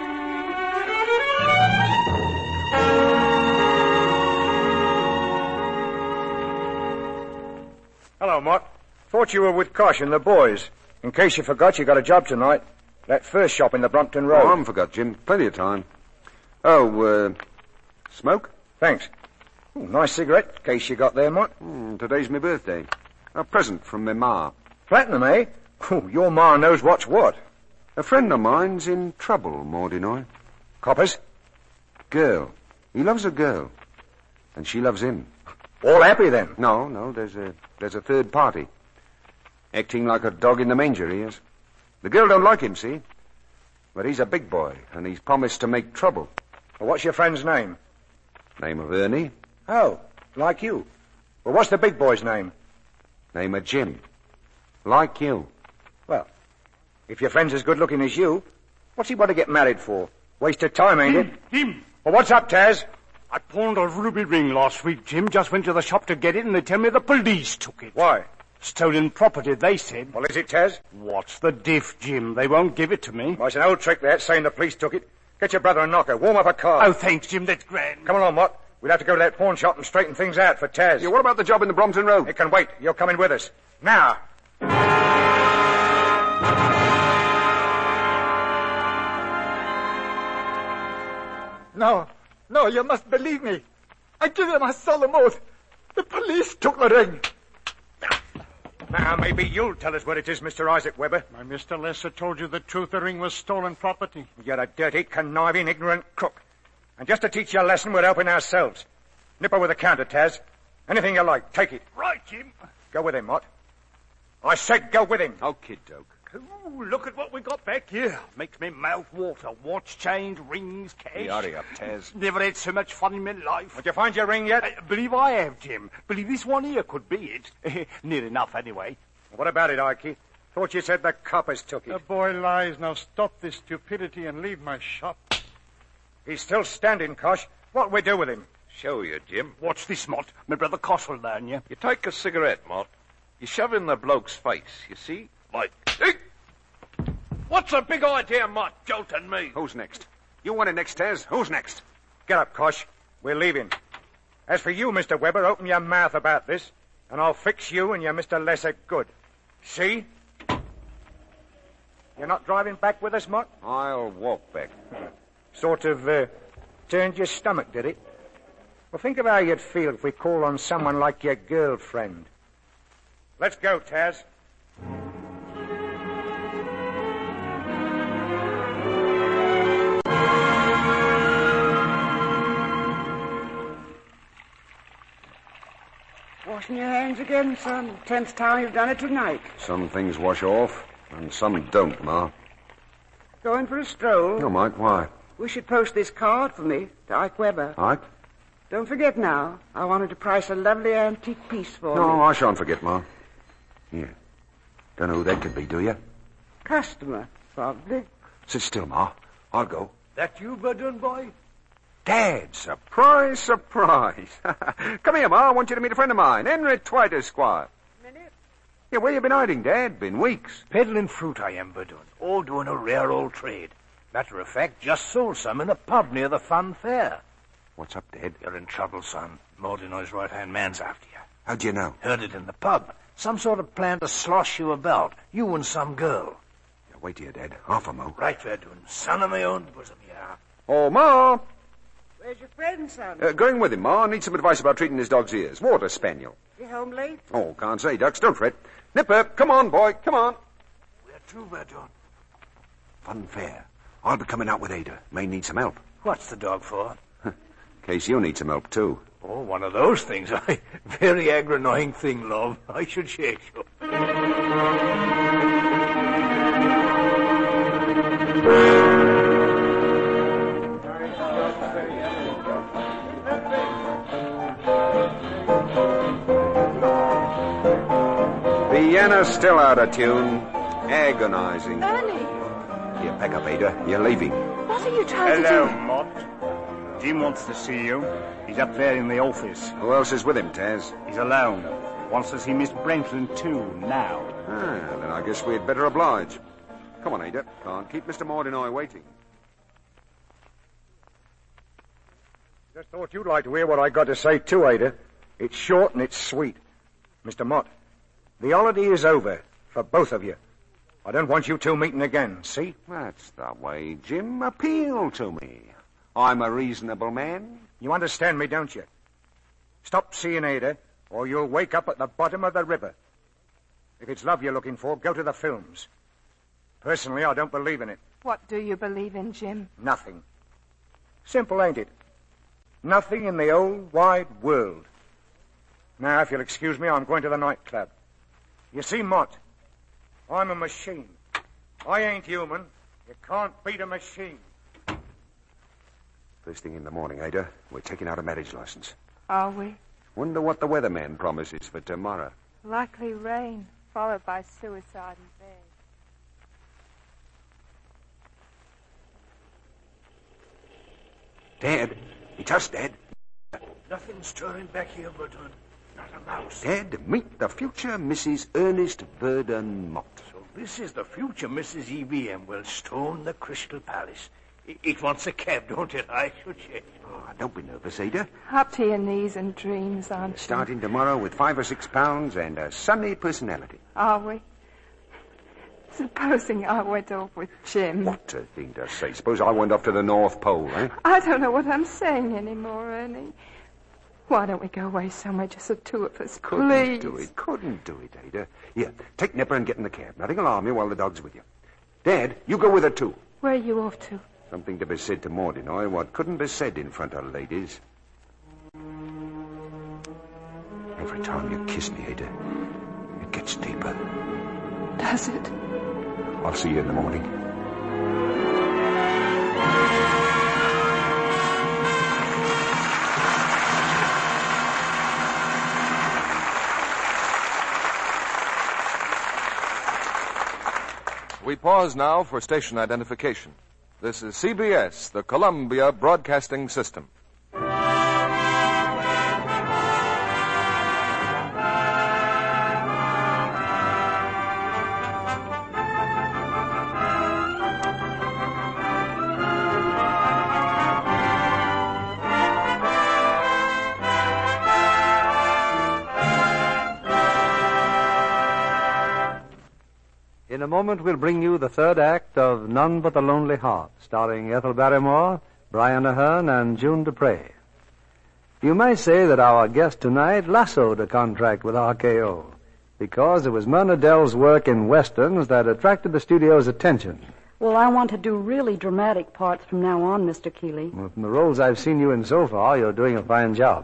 S7: Hello, Mott. Thought you were with Kosh and the boys. In case you forgot, you got a job tonight. That first shop in the Brompton Road.
S5: Oh, I haven't forgot, Jim. Plenty of time. Oh, smoke?
S7: Thanks. Ooh, nice cigarette, in case you got there, Mott.
S5: Today's my birthday. A present from my ma.
S7: Platinum, eh? Ooh, your ma knows what's what.
S5: A friend of mine's in trouble, Mordinoy.
S7: Coppers?
S5: Girl. He loves a girl. And she loves him.
S7: All happy, then?
S5: No, there's a third party. Acting like a dog in the manger, he is. The girl don't like him, see? But he's a big boy, and he's promised to make trouble.
S7: Well, what's your friend's name?
S5: Name of Ernie.
S7: Oh, like you. Well, what's the big boy's name?
S5: Name of Jim. Like you.
S7: Well, if your friend's as good-looking as you, what's he want to get married for? Waste of time, ain't it?
S14: Jim!
S7: Well, what's up, Taz?
S14: I pawned a ruby ring last week, Jim. Just went to the shop to get it, and they tell me the police took it.
S7: Why?
S14: Stolen property, they said.
S7: Well, is it, Taz?
S14: What's the diff, Jim? They won't give it to me.
S7: Well, it's an old trick, that, saying the police took it. Get your brother a knocker. Warm up a car.
S14: Oh, thanks, Jim. That's grand.
S7: Come along, Mott. We'll have to go to that pawn shop and straighten things out for Taz.
S5: Yeah, what about the job in the Brompton Road?
S7: It can wait. You're coming with us. Now.
S15: No, you must believe me. I give you my solemn oath. The police took the ring.
S7: Now, maybe you'll tell us what it is, Mr. Isaac Weber.
S14: My Mr. Lesser told you the truth. The ring was stolen property.
S7: You're a dirty, conniving, ignorant crook. And just to teach you a lesson, we're helping ourselves. Nip her with the counter, Taz. Anything you like, take it.
S14: Right, Jim.
S7: Go with him, Mott. I said go with him.
S5: Oh, kid doke.
S14: Ooh, look at what we got back here. Makes me mouth water. Watch, chains, rings, cash.
S5: Hurry up, Taz.
S14: Never had so much fun in my life.
S7: Did you find your ring yet?
S14: Believe I have, Jim. Believe this one here could be it. Near enough, anyway.
S7: What about it, Ikey? Thought you said the coppers took it.
S14: The boy lies. Now stop this stupidity and leave my shop.
S7: He's still standing, Kosh. What'll we do with him?
S10: Show you, Jim.
S14: Watch this, Mott. My brother Kosh will learn you.
S10: You take a cigarette, Mott. You shove in the bloke's face, you see? Like... What's the big idea, Mott, jolting me?
S5: Who's next? You want it next, Taz? Who's next?
S7: Get up, Kosh. We're leaving. As for you, Mr. Weber, open your mouth about this, and I'll fix you and your Mr. Lesser good. See? You're not driving back with us, Mott?
S5: I'll walk back.
S7: Sort of, turned your stomach, did it? Well, think of how you'd feel if we called on someone like your girlfriend. Let's go, Taz.
S4: Washing your hands again, son. 10th time you've done it tonight.
S5: Some things wash off, and some don't, Ma.
S4: Going for a stroll?
S5: No, Mike, why?
S4: We should post this card for me to Ike Weber.
S5: Ike?
S4: Don't forget now. I wanted to price a lovely antique piece for me.
S5: No, I shan't forget, Ma. Here. Don't know who that could be, do you?
S4: Customer, probably.
S5: Sit still, Ma. I'll go.
S10: That you, Verdun boy?
S5: Dad, surprise, surprise. Come here, Ma. I want you to meet a friend of mine, Henry Twite, Esquire. Yeah, where you been hiding, Dad? Been weeks.
S10: Peddling fruit I am, Verdun. All doing a rare old trade. Matter of fact, just sold some in a pub near the Fun Fair.
S5: What's up, Dad?
S10: You're in trouble, son. Mordinoy's right-hand man's after you.
S5: How'd you know?
S10: Heard it in the pub. Some sort of plan to slosh you about. You and some girl.
S5: Yeah, wait here, Dad. Half a mo.
S10: Right, Verdun. Son of my own bosom, yeah.
S5: Oh, Ma.
S4: Where's your friend, son?
S5: Going with him, Ma. Need some advice about treating his dog's ears. Water spaniel.
S4: You home late?
S5: Oh, can't say, Ducks. Don't fret. Nipper, come on, boy. Come on.
S10: Where to, Verdun?
S5: Fun Fair. I'll be coming out with Ada. May need some help.
S10: What's the dog for?
S5: In case you need some help, too.
S10: Oh, one of those things. Very aggravating thing, love. I should shake you.
S5: Vienna's still out of tune. Agonizing.
S8: Ernie!
S5: You pack up, Ada. You're leaving.
S8: What are you trying to
S14: Hello,
S8: do?
S14: Mott. Jim wants to see you. He's up there in the office.
S5: Who else is with him, Taz?
S14: He's alone. Wants to see Miss Brentland, too, now.
S5: Then I guess we'd better oblige. Come on, Ada. Can't keep Mr. Mordinoy waiting.
S7: Just thought you'd like to hear what I got to say, too, Ada. It's short and it's sweet. Mr. Mott, the holiday is over for both of you. I don't want you two meeting again, see?
S5: That's the way, Jim. Appeal to me. I'm a reasonable man.
S7: You understand me, don't you? Stop seeing Ada, or you'll wake up at the bottom of the river. If it's love you're looking for, go to the films. Personally, I don't believe in it.
S8: What do you believe in, Jim?
S7: Nothing. Simple, ain't it? Nothing in the old wide world. Now, if you'll excuse me, I'm going to the nightclub. You see, Mott, I'm a machine. I ain't human. You can't beat a machine.
S5: First thing in the morning, Ada, we're taking out a marriage license.
S8: Are we?
S5: Wonder what the weatherman promises for tomorrow.
S8: Likely rain, followed by suicide in bed.
S5: Dad, it's us, Dad.
S10: Nothing stirring back here, Verdun. Not a mouse.
S5: Dad, meet the future Mrs. Ernest Verdun Mott.
S10: So this is the future Mrs. E.B.M. will stone the Crystal Palace. It wants a cab, don't it? I should say.
S5: Oh, don't be nervous, Ada.
S8: Up to your knees in dreams, aren't you?
S5: Starting tomorrow with 5 or 6 pounds and a sunny personality.
S8: Are we? Supposing I went off with Jim.
S5: What a thing to say. Suppose I went off to the North Pole, eh?
S8: I don't know what I'm saying anymore, Ernie. Why don't we go away somewhere, just the two of us, please?
S5: Couldn't do it, Ada. Here, take Nipper and get in the cab. Nothing alarm you while the dog's with you. Dad, you go with her, too.
S8: Where are you off to?
S5: Something to be said to Mordinoy, what couldn't be said in front of ladies. Every time you kiss me, Ada, it gets deeper.
S8: Does it?
S5: I'll see you in the morning.
S2: We pause now for station identification. This is CBS, the Columbia Broadcasting System.
S3: In a moment, we'll bring you the third act of None But the Lonely Heart, starring Ethel Barrymore, Brian Ahern, and June Dupre. You may say that our guest tonight lassoed a contract with RKO, because it was Myrna Dell's work in westerns that attracted the studio's attention.
S16: Well, I want to do really dramatic parts from now on, Mr. Keeley.
S3: Well, from the roles I've seen you in so far, you're doing a fine job.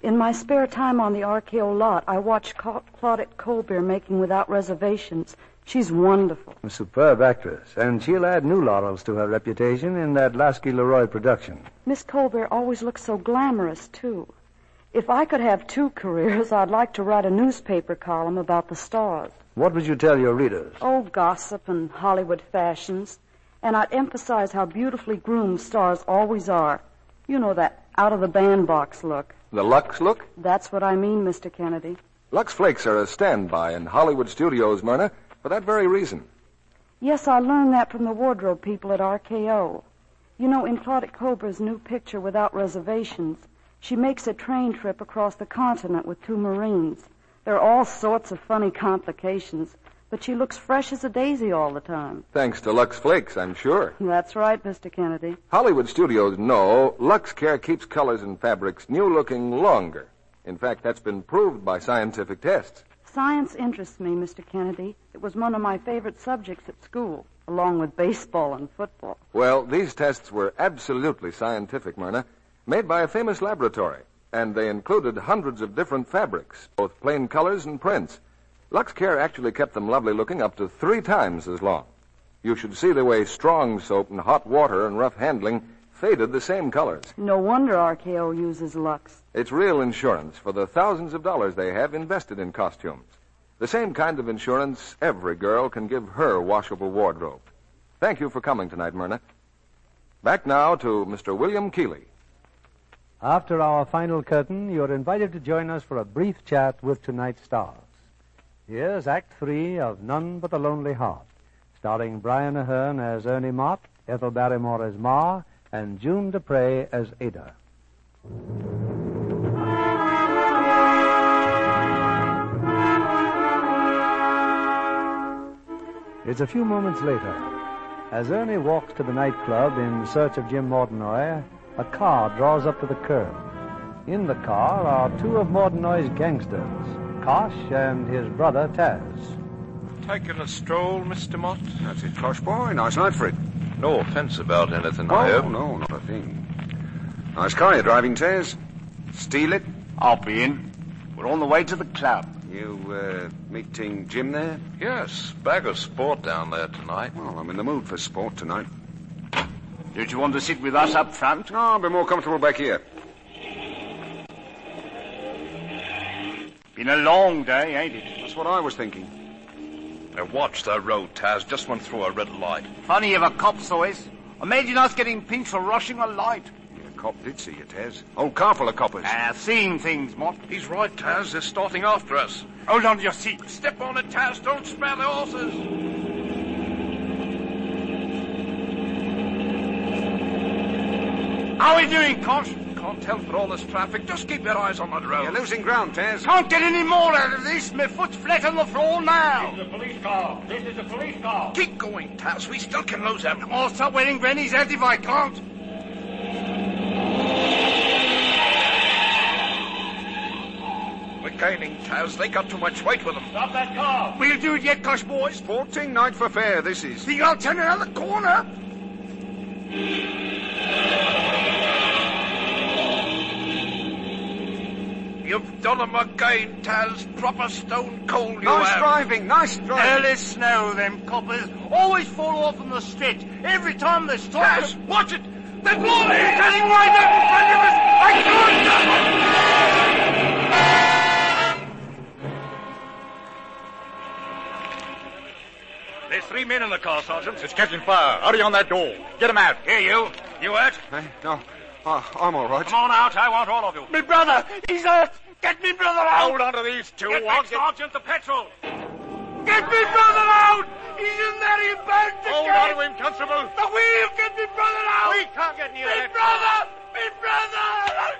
S16: In my spare time on the RKO lot, I watch Claudette Colbert making Without Reservations. She's wonderful.
S3: A superb actress, and she'll add new laurels to her reputation in that Lasky-Leroy production.
S16: Miss Colbert always looks so glamorous, too. If I could have 2 careers, I'd like to write a newspaper column about the stars.
S3: What would you tell your readers?
S16: Oh, gossip and Hollywood fashions. And I'd emphasize how beautifully groomed stars always are. You know, that out-of-the-bandbox look.
S2: The Lux look?
S16: That's what I mean, Mr. Kennedy.
S2: Lux Flakes are a standby in Hollywood studios, Myrna, for that very reason.
S16: Yes, I learned that from the wardrobe people at RKO. You know, in Claudette Colbert's new picture, Without Reservations, she makes a train trip across the continent with 2 Marines. There are all sorts of funny complications, but she looks fresh as a daisy all the time.
S2: Thanks to Lux Flakes, I'm sure.
S16: That's right, Mr. Kennedy.
S2: Hollywood studios know Lux Care keeps colors and fabrics new-looking longer. In fact, that's been proved by scientific tests.
S16: Science interests me, Mr. Kennedy. It was one of my favorite subjects at school, along with baseball and football.
S2: Well, these tests were absolutely scientific, Myrna, made by a famous laboratory, and they included hundreds of different fabrics, both plain colors and prints. Lux Care actually kept them lovely looking up to 3 times as long. You should see the way strong soap and hot water and rough handling faded the same colors.
S16: No wonder RKO uses Lux.
S2: It's real insurance for the thousands of dollars they have invested in costumes. The same kind of insurance every girl can give her washable wardrobe. Thank you for coming tonight, Myrna. Back now to Mr. William Keeley.
S3: After our final curtain, you're invited to join us for a brief chat with tonight's stars. Here's Act 3 of None But the Lonely Heart, starring Brian Aherne as Ernie Mott, Ethel Barrymore as Ma, and June Dupre as Ada. It's a few moments later. As Ernie walks to the nightclub in search of Jim Mortenoy, a car draws up to the curb. In the car are 2 of Mortenoy's gangsters, Kosh and his brother Taz.
S10: Taking a stroll, Mr. Mott?
S5: That's it, Kosh boy. Nice night for it.
S10: No offense about anything, I hope.
S5: Oh, no, not a thing. Nice car you're driving, Taz. Steal it?
S14: I'll be in. We're on the way to the club.
S5: You, meeting Jim there?
S10: Yes, bag of sport down there tonight.
S5: Well, I'm in the mood for sport tonight.
S14: Did you want to sit with us up front?
S5: No, I'll be more comfortable back here.
S14: Been a long day, ain't it?
S5: That's what I was thinking.
S10: Now watch the road, Taz. Just went through a red light.
S14: Funny if a cop saw us. Imagine us getting pinched for rushing a light.
S5: Yeah, a cop did see you, Taz. Old car full of coppers.
S14: Seeing things, Mott.
S10: He's right, Taz. They're starting after us.
S14: Hold on to your seat.
S10: Step on it, Taz. Don't spare the horses.
S14: How are we doing, Kosh?
S10: Can't tell for all this traffic. Just keep your eyes on the road.
S5: You're losing ground, Taz.
S14: Can't get any more out of this. My foot's flat on the floor now.
S17: This is a police car. This is a police car.
S10: Keep going, Taz. We still can lose them.
S14: I'll stop wearing Granny's hat if I can't.
S10: We're gaining, Taz. They got too much weight with them.
S17: Stop that car.
S14: We'll do it yet, Kosh boys.
S5: Sporting night for fair, this is.
S14: Think I'll turn another corner?
S10: You've done them again, Taz. Proper stone cold you
S5: Nice
S10: have.
S5: driving, nice driving.
S14: Hell is snow, them coppers. Always fall off on the stretch. Every time they stop...
S10: Taz, watch it. They're blowing. They're turning right up in front of us. I can't.
S17: There's 3 men in the car, Sergeant.
S14: It's catching fire. Hurry on that door. Get him out.
S10: Here, you. You hurt?
S5: No, I'm all right.
S17: Come on out. I want all of you.
S14: Me brother, he's hurt. Get me brother out.
S17: Hold on to these 2. Get back, Sergeant, the petrol.
S14: Get me brother out. He's in there. He burned to
S17: Hold on to him, Constable.
S14: The wheel. Get me brother out.
S17: We can't get near
S14: me
S17: that.
S14: Me brother.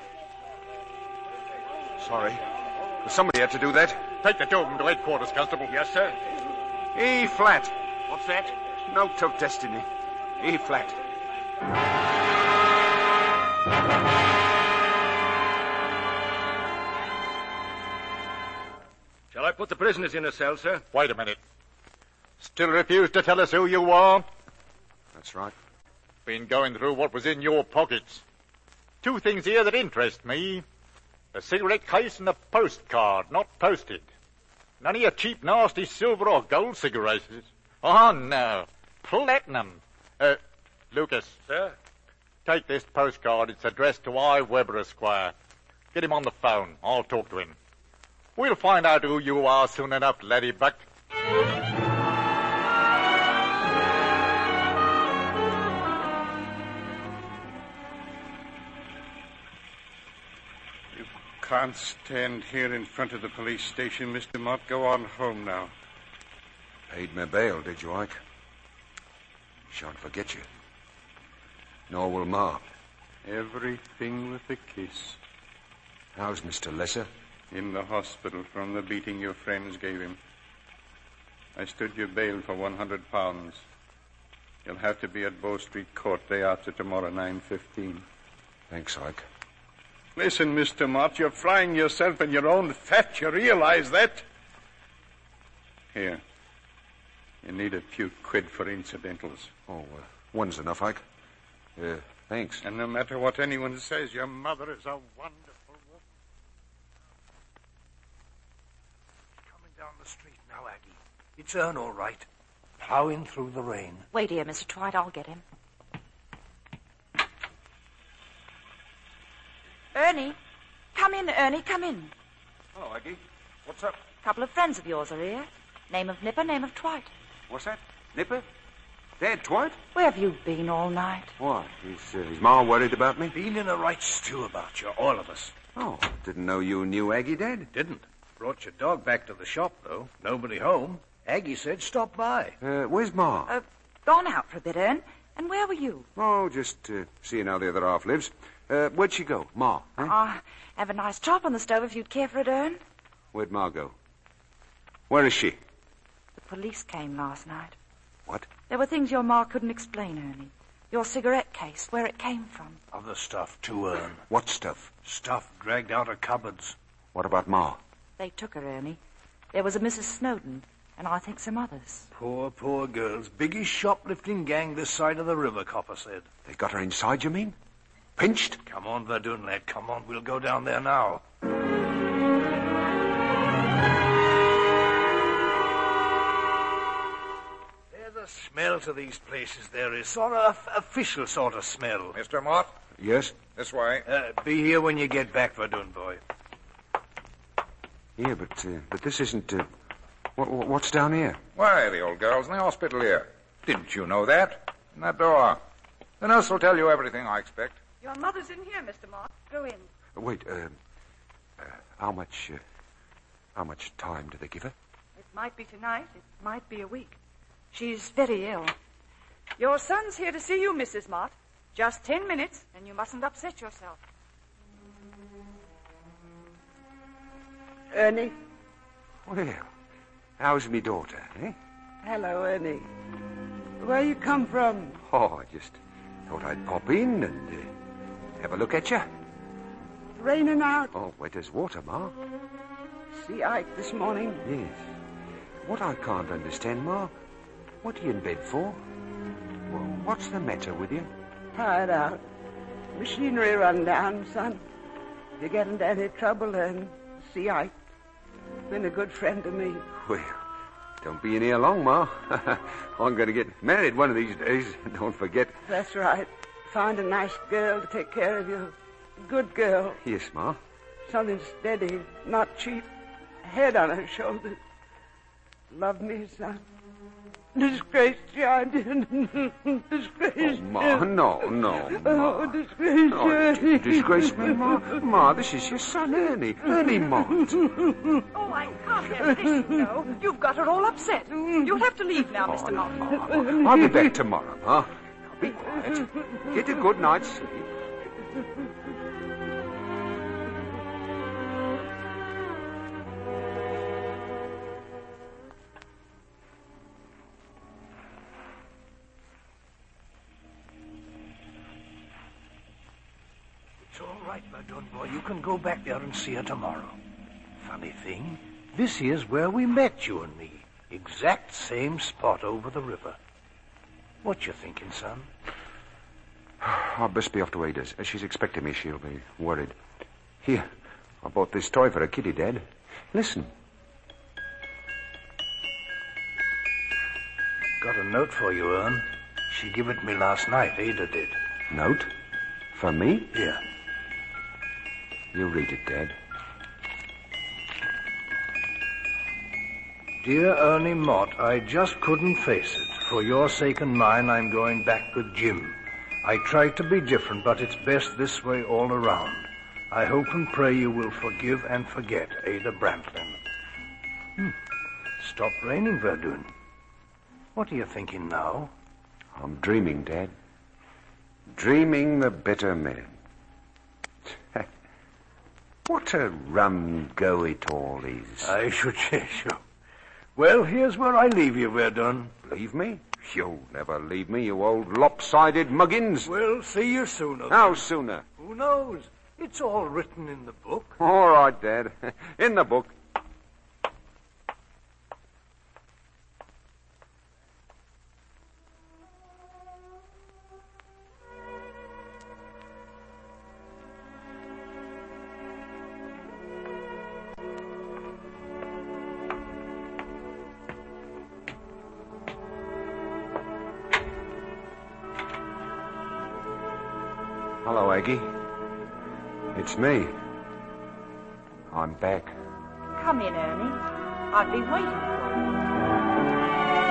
S5: Sorry. Somebody had to do that.
S17: Take the Dogan to headquarters, Constable. Yes, sir.
S5: E flat.
S17: What's that?
S5: Note of destiny. E flat.
S17: Shall I put the prisoners in a cell, sir?
S14: Wait a minute. Still refuse to tell us who you are?
S5: That's right.
S14: Been going through what was in your pockets. 2 things here that interest me.
S18: A cigarette case and a postcard, not posted. None of your cheap, nasty silver or gold cigarettes. Oh, no. Platinum. Lucas.
S17: Sir?
S18: Take this postcard. It's addressed to I. Weber, Esquire. Get him on the phone. I'll talk to him. We'll find out who you are soon enough, Laddybuck.
S9: You can't stand here in front of the police station, Mr. Mott. Go on home now.
S5: Paid my bail, did you, Ike? Shan't forget you. Nor will Ma.
S9: Everything with a kiss.
S5: How's Mr. Lesser?
S9: In the hospital from the beating your friends gave him. I stood your bail for £100. You'll have to be at Bow Street Court day after tomorrow, 9:15.
S5: Thanks, Ike.
S9: Listen, Mr. Mott, you're frying yourself in your own fat. You realize that? Here. You need a few quid for incidentals.
S5: Oh, one's enough, Ike. Thanks.
S9: And no matter what anyone says, your mother is a wonderful woman.
S10: Coming down the street now, Aggie. It's Ern, all right. Plowing through the rain.
S6: Wait here, Mr. Twite. I'll get him. Ernie. Come in, Ernie. Come in.
S5: Oh, Aggie. What's up?
S6: A couple of friends of yours are here. Name of Nipper, name of Twite.
S5: What's that? Nipper? Dad, Twite?
S6: Where have you been all night?
S5: Why? Is Ma worried about me?
S10: Been in a right stew about you, all of us.
S5: Oh, didn't know you knew Aggie, Dad.
S10: Didn't. Brought your dog back to the shop, though. Nobody home. Aggie said stop by.
S5: Where's Ma?
S6: Gone out for a bit, Ern. And where were you?
S5: Oh, just seeing how the other half lives. Where'd she go? Ma? Eh?
S6: Have a nice chop on the stove if you'd care for it, Ern.
S5: Where'd Ma go? Where is she?
S6: The police came last night.
S5: What?
S6: There were things your ma couldn't explain, Ernie. Your cigarette case, where it came from.
S10: Other stuff, too, Ern.
S5: What stuff?
S10: Stuff dragged out of cupboards.
S5: What about Ma?
S6: They took her, Ernie. There was a Mrs. Snowden, and I think some others.
S10: Poor, poor girls. Biggest shoplifting gang this side of the river, Copper said.
S5: They got her inside, you mean? Pinched?
S10: Come on, Verdun, lad. Come on. We'll go down there now. There's a smell to these places, there is. Sort of official sort of smell.
S17: Mr. Mott?
S5: Yes?
S17: This way.
S10: Be here when you get back, Verdun, boy.
S5: Yeah, but this isn't... what's down here?
S17: Why, the old girl's in the hospital here. Didn't you know that? In that door. The nurse will tell you everything, I expect.
S19: Your mother's in here, Mr. Mott. Go in.
S5: Wait, how much time do they give her?
S19: It might be tonight. It might be a week. She's very ill. Your son's here to see you, Mrs. Mott. Just 10 minutes, and you mustn't upset yourself.
S4: Ernie?
S5: Well, how's me daughter, eh?
S4: Hello, Ernie. Where you come from?
S5: Oh, I just thought I'd pop in and have a look at you.
S4: Raining out.
S5: Oh, wet as water, Ma.
S4: See Ike this morning?
S5: Yes. What I can't understand, Ma, what are you in bed for? Well, what's the matter with you?
S4: Tired out. Machinery run down, son. If you get into any trouble, then see Ike. Been a good friend to me.
S5: Well, don't be in here long, Ma. I'm going to get married one of these days. Don't forget.
S4: That's right. Find a nice girl to take care of you. Good girl.
S5: Yes, Ma.
S4: Something steady, not cheap. Head on her shoulders. Love me, son. Disgraced you, I did. Disgraced
S5: you. Ma, no, Ma.
S4: Oh, disgraced you.
S5: Disgrace me, Ma? Ma, this is your son, Ernie. Ernie Mott.
S19: Oh, I can't have this, you know. You've got her all upset. You'll have to leave now, Mr. Mott.
S5: I'll be back tomorrow, Ma. Now, be quiet. Get a good night's sleep.
S10: It's all right, Verdun, boy. You can go back there and see her tomorrow. Funny thing, this here's where we met, you and me. Exact same spot over the river. What you thinking, son?
S5: I'll best be off to Ada's. She's expecting me. She'll be worried. Here, I bought this toy for a kitty, Dad. Listen.
S10: Got a note for you, Ern. She gave it me last night, Ada did.
S5: Note? For me?
S10: Here.
S5: You read it, Dad.
S10: Dear Ernie Mott, I just couldn't face it. For your sake and mine, I'm going back with Jim. I tried to be different, but it's best this way all around. I hope and pray you will forgive and forget Ada Brantlin. Stopped raining, Verdun. What are you thinking now?
S5: I'm dreaming, Dad. Dreaming the bitter man. What a rum go it all is.
S10: I should say so. Well, here's where I leave you, Verdun.
S5: Leave me? You'll never leave me, you old lopsided muggins.
S10: We'll see you sooner.
S5: How sooner?
S10: Who knows? It's all written in the book.
S5: All right, Dad. In the book. Hello, Aggie. It's me. I'm back.
S6: Come in, Ernie. I've been waiting for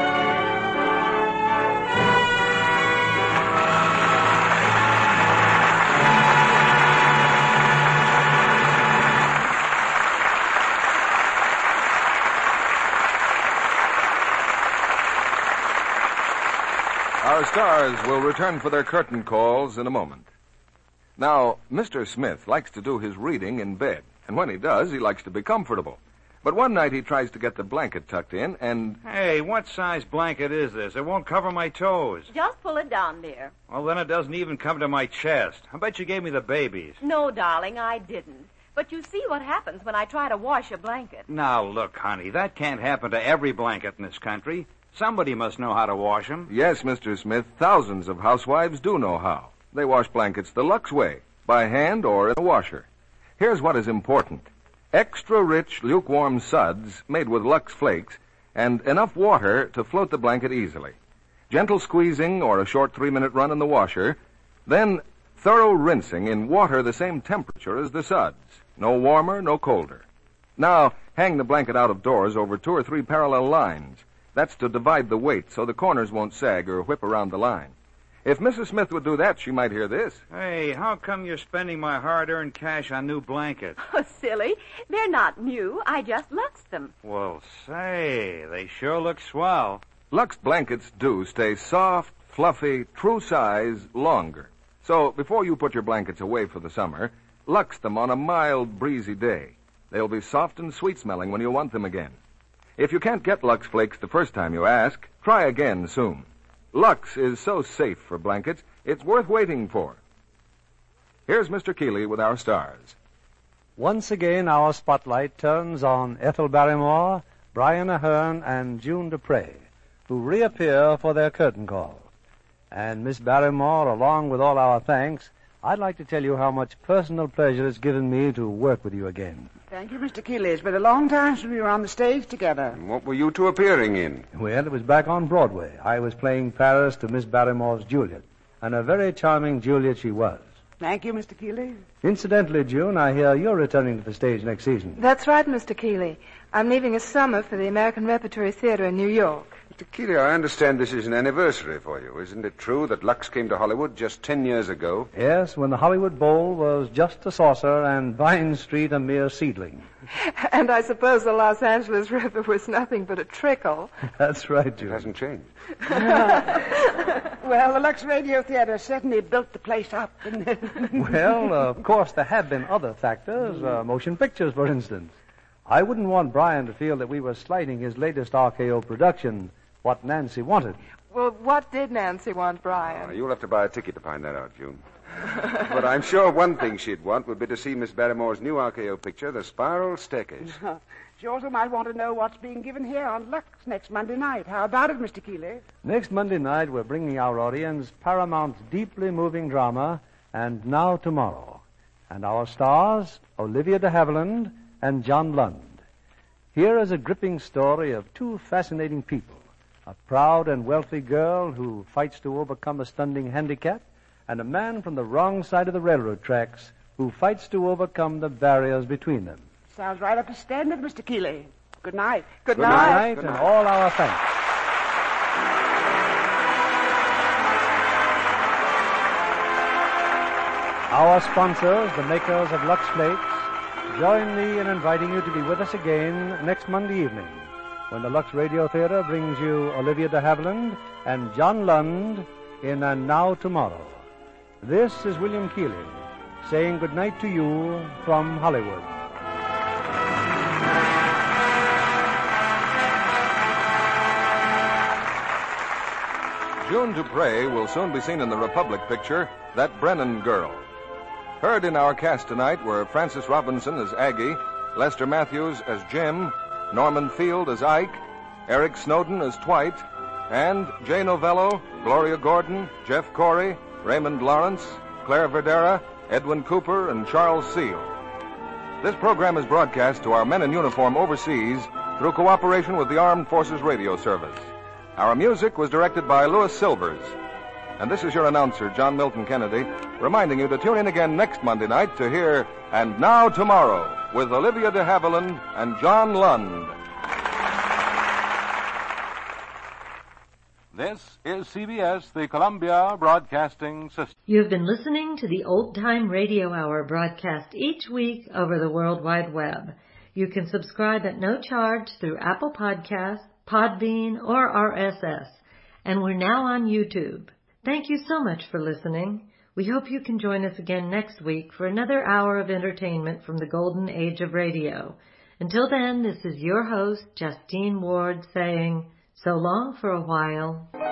S2: Our stars will return for their curtain calls in a moment. Now, Mr. Smith likes to do his reading in bed, and when he does, he likes to be comfortable. But one night he tries to get the blanket tucked in, and...
S20: Hey, what size blanket is this? It won't cover my toes.
S21: Just pull it down, dear.
S20: Well, then it doesn't even come to my chest. I bet you gave me the babies.
S21: No, darling, I didn't. But you see what happens when I try to wash a blanket.
S20: Now, look, honey, that can't happen to every blanket in this country. Somebody must know how to wash them.
S2: Yes, Mr. Smith, thousands of housewives do know how. They wash blankets the Lux way, by hand or in a washer. Here's what is important. Extra rich, lukewarm suds made with Lux Flakes and enough water to float the blanket easily. Gentle squeezing or a short 3-minute run in the washer, then thorough rinsing in water the same temperature as the suds. No warmer, no colder. Now, hang the blanket out of doors over 2 or 3 parallel lines. That's to divide the weight so the corners won't sag or whip around the line. If Mrs. Smith would do that, she might hear this.
S20: Hey, how come you're spending my hard-earned cash on new blankets?
S21: Oh, silly. They're not new. I just luxed them.
S20: Well, say, they sure look swell.
S2: Lux blankets do stay soft, fluffy, true size longer. So before you put your blankets away for the summer, Lux them on a mild, breezy day. They'll be soft and sweet-smelling when you want them again. If you can't get Lux Flakes the first time you ask, try again soon. Lux is so safe for blankets, it's worth waiting for. Here's Mr. Keeley with our stars.
S3: Once again, our spotlight turns on Ethel Barrymore, Brian Ahern, and June Dupre, who reappear for their curtain call. And Miss Barrymore, along with all our thanks, I'd like to tell you how much personal pleasure it's given me to work with you again.
S4: Thank you, Mr. Keeley. It's been a long time since we were on the stage together.
S5: And what were you two appearing in?
S3: Well, it was back on Broadway. I was playing Paris to Miss Barrymore's Juliet, and a very charming Juliet she was.
S4: Thank you, Mr. Keeley.
S3: Incidentally, June, I hear you're returning to the stage next season.
S8: That's right, Mr. Keeley. I'm leaving a summer for the American Repertory Theater in New York.
S5: Mr. Keeley, I understand this is an anniversary for you. Isn't it true that Lux came to Hollywood just 10 years ago?
S3: Yes, when the Hollywood Bowl was just a saucer and Vine Street a mere seedling.
S8: And I suppose the Los Angeles River was nothing but a trickle.
S3: That's right, June.
S5: It hasn't changed.
S4: Well, the Lux Radio Theater certainly built the place up, didn't it?
S3: Well, of course, there have been other factors, motion pictures, for instance. I wouldn't want Brian to feel that we were slighting his latest RKO production, What Nancy Wanted.
S8: Well, what did Nancy want, Brian?
S5: You'll have to buy a ticket to find that out, June. But I'm sure one thing she'd want would be to see Miss Barrymore's new RKO picture, The Spiral Staircase.
S4: She also might want to know what's being given here on Lux next Monday night. How about it, Mr. Keeley?
S3: Next Monday night, we're bringing our audience Paramount's deeply moving drama, And Now Tomorrow. and our stars, Olivia de Havilland and John Lund. Here is a gripping story of two fascinating people, a proud and wealthy girl who fights to overcome a stunning handicap, and a man from the wrong side of the railroad tracks who fights to overcome the barriers between them.
S4: Sounds right up to standard, Mr. Keeley. Good night.
S3: Good night, and all our thanks. Our sponsors, the makers of Lux Flakes, join me in inviting you to be with us again next Monday evening when the Lux Radio Theater brings you Olivia de Havilland and John Lund in And Now Tomorrow. This is William Keeley saying good night to you from Hollywood.
S2: June Dupre will soon be seen in the Republic picture, That Brennan Girl. Heard in our cast tonight were Francis Robinson as Aggie, Lester Matthews as Jim, Norman Field as Ike, Eric Snowden as Dwight, and Jay Novello, Gloria Gordon, Jeff Corey, Raymond Lawrence, Claire Verdera, Edwin Cooper, and Charles Seal. This program is broadcast to our men in uniform overseas through cooperation with the Armed Forces Radio Service. Our music was directed by Louis Silvers. And this is your announcer, John Milton Kennedy, reminding you to tune in again next Monday night to hear And Now Tomorrow with Olivia de Havilland and John Lund.
S1: This is CBS, the Columbia Broadcasting System.
S22: You've been listening to the Old Time Radio Hour broadcast each week over the World Wide Web. You can subscribe at no charge through Apple Podcasts, Podbean, or RSS. And we're now on YouTube. Thank you so much for listening. We hope you can join us again next week for another hour of entertainment from the golden age of radio. Until then, this is your host, Justine Ward, saying so long for a while.